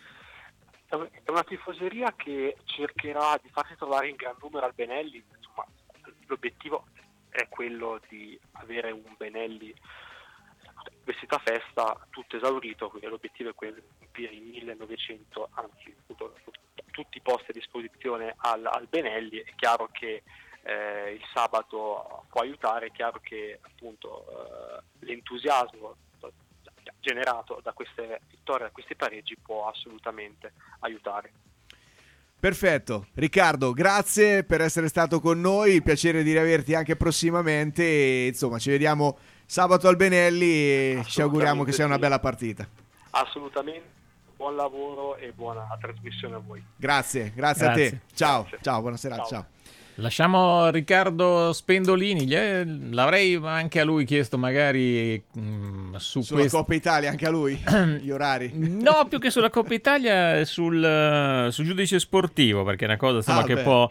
È una tifoseria che cercherà di farsi trovare in gran numero al Benelli. Insomma, l'obiettivo è quello di avere un Benelli vestito a festa, tutto esaurito, quindi l'obiettivo è quello di riempire i 1900, anzi tutti i posti a disposizione al Benelli. È chiaro che il sabato può aiutare, è chiaro che appunto l'entusiasmo generato da queste vittorie, da questi pareggi può assolutamente aiutare. Perfetto, Riccardo, grazie per essere stato con noi, il piacere di riaverti anche prossimamente e, insomma, ci vediamo sabato al Benelli e ci auguriamo che sia una bella partita. Assolutamente, buon lavoro e buona trasmissione a voi. Grazie a te, ciao, buona serata, ciao. Lasciamo Riccardo Spendolini, l'avrei anche a lui chiesto magari sulla Coppa Italia, anche a lui, gli orari. No, più che sulla Coppa Italia, sul giudice sportivo, perché è una cosa insomma, che può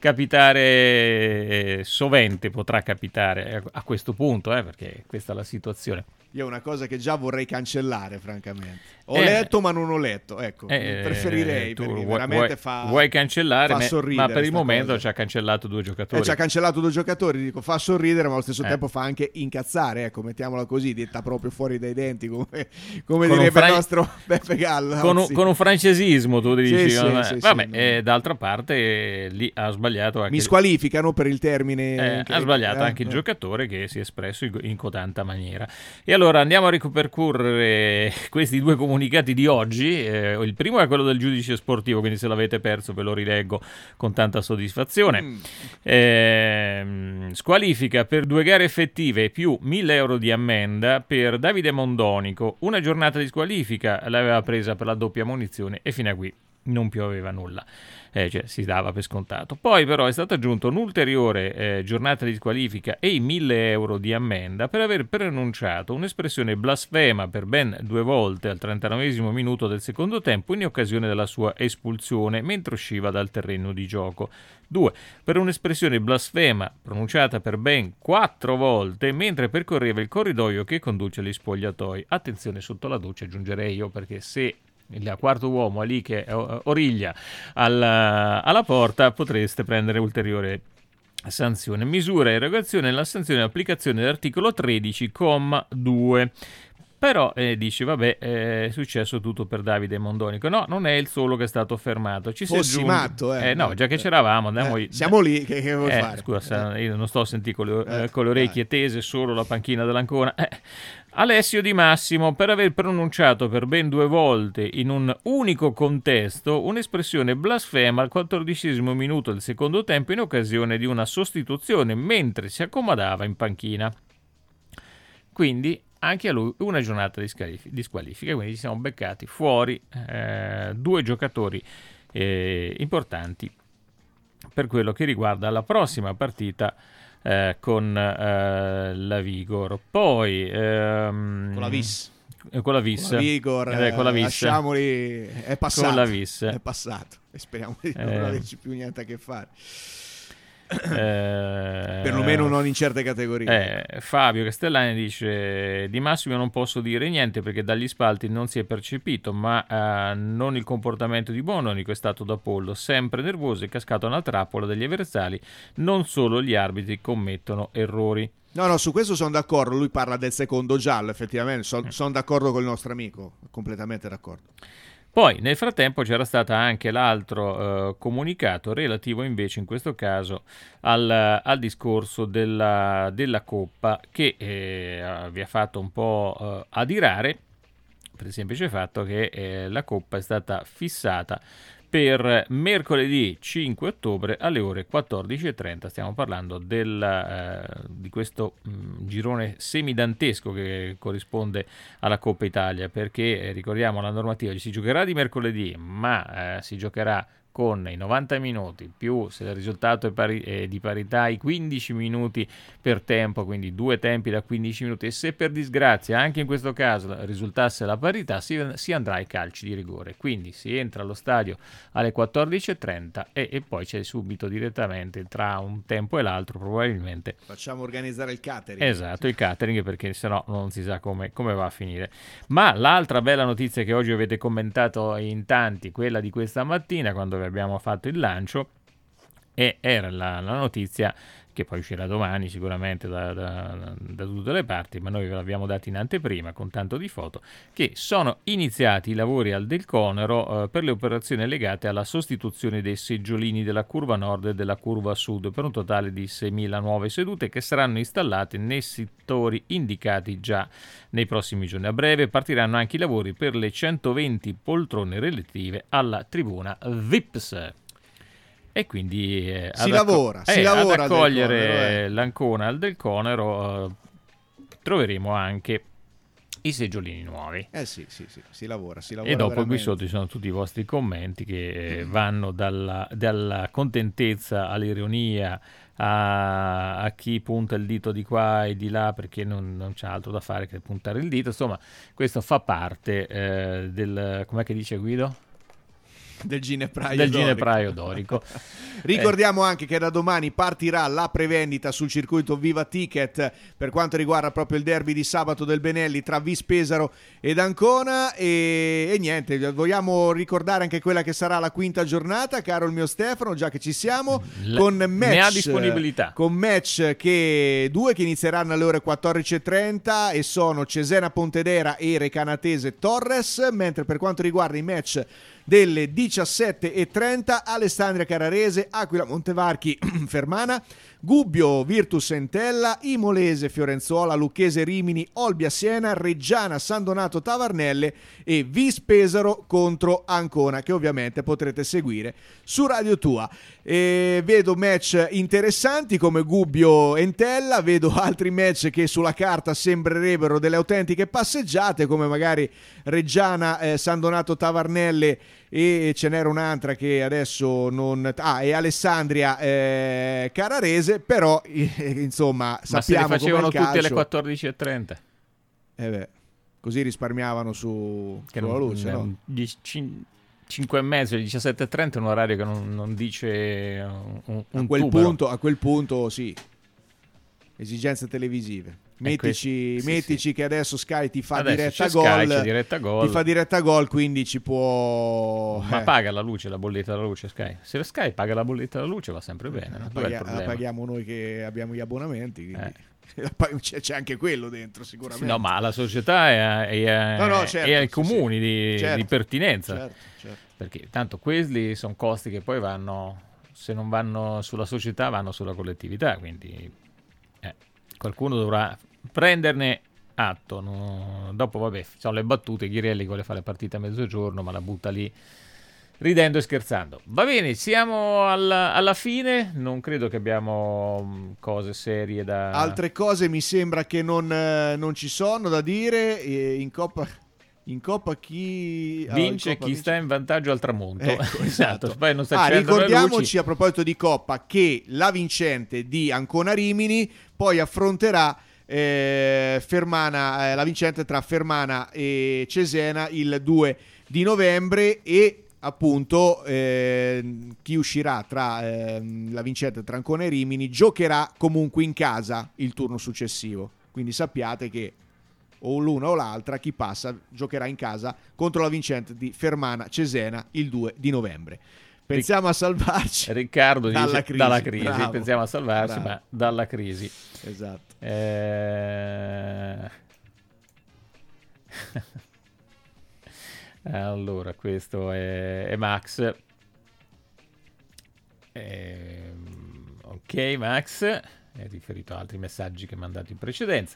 capitare sovente, potrà capitare a questo punto, perché questa è la situazione. Io è una cosa che già vorrei cancellare, francamente. Ho letto, ma non ho letto. Ecco, preferirei, perché veramente vuoi cancellare, fa sorridere, ma per il momento ci ha cancellato 2 giocatori. Ci ha cancellato 2 giocatori, dico, fa sorridere, ma allo stesso tempo fa anche incazzare, ecco, mettiamola così, detta proprio fuori dai denti, come direbbe il nostro Beppe Gallo. Con un francesismo, tu dici. Sì, vabbè, d'altra parte lì ha sbagliato anche... Mi squalificano per il termine. Ha sbagliato anche il giocatore che si è espresso in cotanta maniera. E allora andiamo a ripercorrere questi 2 comunicati di oggi. Il primo è quello del giudice sportivo, quindi se l'avete perso ve lo rileggo con tanta soddisfazione. Squalifica per 2 gare effettive più 1.000 euro di ammenda per Davide Mondonico. Una giornata di squalifica l'aveva presa per la doppia munizione e fino a qui non pioveva nulla. Cioè, si dava per scontato. Poi però è stata aggiunta un'ulteriore giornata di squalifica e i 1.000 euro di ammenda per aver pronunciato un'espressione blasfema per ben 2 volte al 39esimo minuto del secondo tempo in occasione della sua espulsione mentre usciva dal terreno di gioco. 2. Per un'espressione blasfema pronunciata per ben 4 volte mentre percorreva il corridoio che conduce agli spogliatoi. Attenzione sotto la doccia, aggiungerei io, perché se il quarto uomo è lì che origlia alla porta, potreste prendere ulteriore sanzione. Misura e erogazione della sanzione in applicazione dell'articolo 13,2. Però dice, vabbè, è successo tutto per Davide Mondonico. No, non è il solo che è stato fermato. Ci Fossi matto, no, già che c'eravamo, siamo lì, che vuoi fare? Scusa, io non sto a sentire con le orecchie tese solo la panchina dell'Ancona. Alessio Di Massimo per aver pronunciato per ben 2 volte in un unico contesto un'espressione blasfema al 14esimo minuto del secondo tempo in occasione di una sostituzione mentre si accomodava in panchina. Quindi anche a lui una giornata di squalifica, quindi ci siamo beccati fuori 2 giocatori importanti per quello che riguarda la prossima partita con la Vigor. Poi con la Vis. Con la Vis. Con la Vigor, con la Vis. Lasciamoli, è passato. Con la Vis. È passato e speriamo di non averci più niente a che fare. Perlomeno non in certe categorie. Fabio Castellani dice: Di Massimo non posso dire niente perché dagli spalti non si è percepito, ma non il comportamento di Mondonico è stato da pollo, sempre nervoso e cascato nella trappola degli avversari. Non solo gli arbitri commettono errori. No, su questo sono d'accordo. Lui parla del secondo giallo, effettivamente sono d'accordo con il nostro amico, completamente d'accordo. Poi nel frattempo c'era stato anche l'altro comunicato relativo invece in questo caso al discorso della Coppa che vi ha fatto un po' adirare per il semplice fatto che la Coppa è stata fissata per mercoledì 5 ottobre alle ore 14.30. Stiamo parlando di questo girone semidantesco che corrisponde alla Coppa Italia, perché ricordiamo la normativa, si giocherà di mercoledì, ma si giocherà con i 90 minuti più, se il risultato è di parità, i 15 minuti per tempo, quindi 2 tempi da 15 minuti, e se per disgrazia anche in questo caso risultasse la parità, si andrà ai calci di rigore. Quindi si entra allo stadio alle 14:30 e poi c'è subito direttamente, tra un tempo e l'altro probabilmente, facciamo organizzare il catering. Esatto, il catering, perché sennò non si sa come va a finire. Ma l'altra bella notizia che oggi avete commentato in tanti, quella di questa mattina quando vi abbiamo fatto il lancio, era la notizia che poi uscirà domani sicuramente da tutte le parti, ma noi ve l'abbiamo data in anteprima con tanto di foto, che sono iniziati i lavori al Del Conero per le operazioni legate alla sostituzione dei seggiolini della curva nord e della curva sud, per un totale di 6.000 nuove sedute che saranno installate nei settori indicati già nei prossimi giorni. A breve partiranno anche i lavori per le 120 poltrone relative alla tribuna VIPS. E quindi si lavora ad accogliere l'Ancona al Del Conero troveremo anche i seggiolini nuovi. Sì, si lavora e dopo veramente. Qui sotto ci sono tutti i vostri commenti che vanno dalla contentezza all'ironia a chi punta il dito di qua e di là perché non c'è altro da fare che puntare il dito. Insomma, questo fa parte del, com'è che dice Guido? Del ginepraio dorico. Ricordiamo anche che da domani partirà la prevendita sul circuito Viva Ticket per quanto riguarda proprio il derby di sabato del Benelli tra Vis Pesaro ed Ancona, e niente, vogliamo ricordare anche quella che sarà la quinta giornata, caro il mio Stefano, già che ci siamo, con match, ne ha disponibilità, con match che inizieranno alle ore 14:30 e sono Cesena Pontedera e Recanatese Torres, mentre per quanto riguarda i match delle 17:30 Alessandria Carrarese, Aquila Montevarchi Fermana, Gubbio Virtus Entella, Imolese Fiorenzuola, Lucchese Rimini, Olbia Siena, Reggiana San Donato Tavarnelle e Vis Pesaro contro Ancona, che ovviamente potrete seguire su Radio Tua. Vedo match interessanti come Gubbio Entella, vedo altri match che sulla carta sembrerebbero delle autentiche passeggiate come magari Reggiana San Donato Tavarnelle, e ce n'era un'altra che adesso non... e Alessandria Carrarese, però insomma sappiamo ma se li facevano tutti alle 14:30 così risparmiavano sulla luce, no? 5:30, 17:30 è un orario che non dice un a quel punto sì, esigenze televisive. Mettici che adesso Sky ti fa diretta gol, ti fa diretta gol, quindi ci può... Ma paga la bolletta della luce Sky? Se Sky paga la bolletta della luce va sempre bene, la paghiamo noi che abbiamo gli abbonamenti, quindi c'è anche quello dentro sicuramente. No, ma la società è ai comuni di pertinenza, certo. Perché tanto quelli sono costi che poi vanno, se non vanno sulla società vanno sulla collettività, quindi qualcuno dovrà prenderne atto. Dopo vabbè, sono le battute, Ghirelli vuole fare partita a mezzogiorno ma la butta lì ridendo e scherzando. Va bene, siamo alla fine, non credo che abbiamo cose serie da... Altre cose mi sembra che non ci sono da dire. In Coppa chi vince, chi sta in vantaggio al tramonto. Esatto. Poi non sta ricordiamoci a proposito di Coppa che la vincente di Ancona Rimini poi affronterà la vincente tra Fermana e Cesena il 2 di novembre e appunto chi uscirà tra la vincente tra Ancona e Rimini giocherà comunque in casa il turno successivo, quindi sappiate che o l'una o l'altra, chi passa giocherà in casa contro la vincente di Fermana Cesena il 2 di novembre. Pensiamo a salvarci, Riccardo dice dalla crisi. Bravo. Pensiamo a salvarci, ma dalla crisi. Esatto. Allora, questo è Max. Ok, Max è riferito a altri messaggi che mandato in precedenza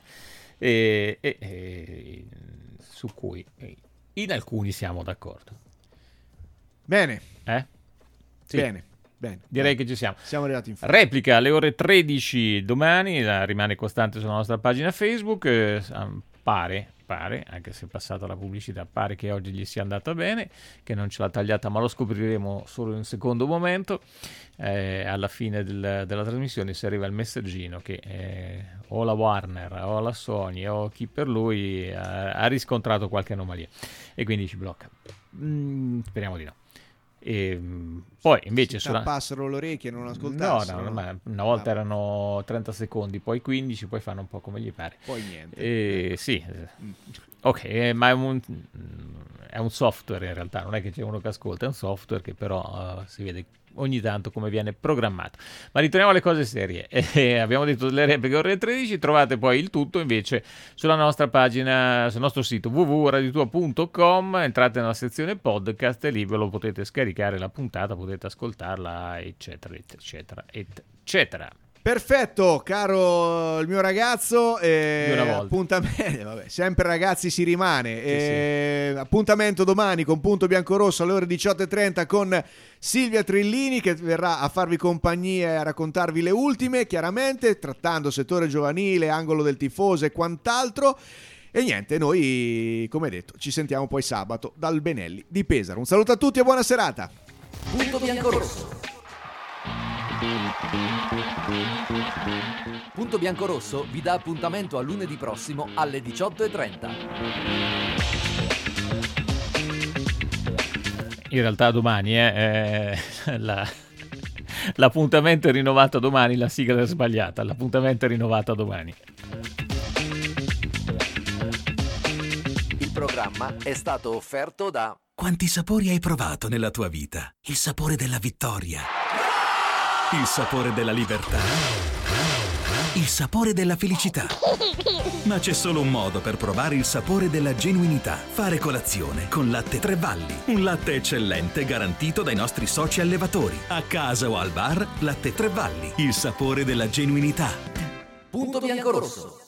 su cui in alcuni siamo d'accordo. Bene. Sì. Bene. Direi che ci siamo. Siamo arrivati in fondo. Replica alle ore 13 domani, rimane costante sulla nostra pagina Facebook. Pare pare, anche se è passata la pubblicità, pare che oggi gli sia andata bene, che non ce l'ha tagliata, ma lo scopriremo solo in un secondo momento. Alla fine della trasmissione si arriva il messaggino che o la Warner o la Sony o chi per lui ha riscontrato qualche anomalia e quindi ci blocca. Speriamo di no. E poi invece tappassero le orecchie e non ascoltassero. No, ma una volta erano 30 secondi, poi 15, poi fanno un po' come gli pare. Poi niente. Sì. Ok, ma è un software in realtà, non è che c'è uno che ascolta, è un software che però si vede ogni tanto come viene programmato. Ma ritorniamo alle cose serie. Abbiamo detto delle repliche ore 13, trovate poi il tutto invece sulla nostra pagina, sul nostro sito www.radiotua.com, entrate nella sezione podcast e lì ve lo potete scaricare la puntata, potete ascoltarla, eccetera, eccetera, eccetera. Perfetto, caro il mio ragazzo, appuntamento, vabbè, sempre ragazzi si rimane, sì. Appuntamento domani con Punto Biancorosso alle ore 18:30 con Silvia Trillini che verrà a farvi compagnia e a raccontarvi le ultime, chiaramente trattando settore giovanile, angolo del tifoso e quant'altro. E niente, noi come detto ci sentiamo poi sabato dal Benelli di Pesaro. Un saluto a tutti e buona serata. Punto Biancorosso. Punto Biancorosso vi dà appuntamento a lunedì prossimo alle 18:30. In realtà domani l'appuntamento è rinnovato domani, la sigla è sbagliata, l'appuntamento è rinnovato domani. Il programma è stato offerto da... Quanti sapori hai provato nella tua vita? Il sapore della vittoria, il sapore della libertà, il sapore della felicità. Ma c'è solo un modo per provare il sapore della genuinità. Fare colazione con Latte Tre Valli. Un latte eccellente garantito dai nostri soci allevatori. A casa o al bar, Latte Tre Valli. Il sapore della genuinità. Punto Biancorosso.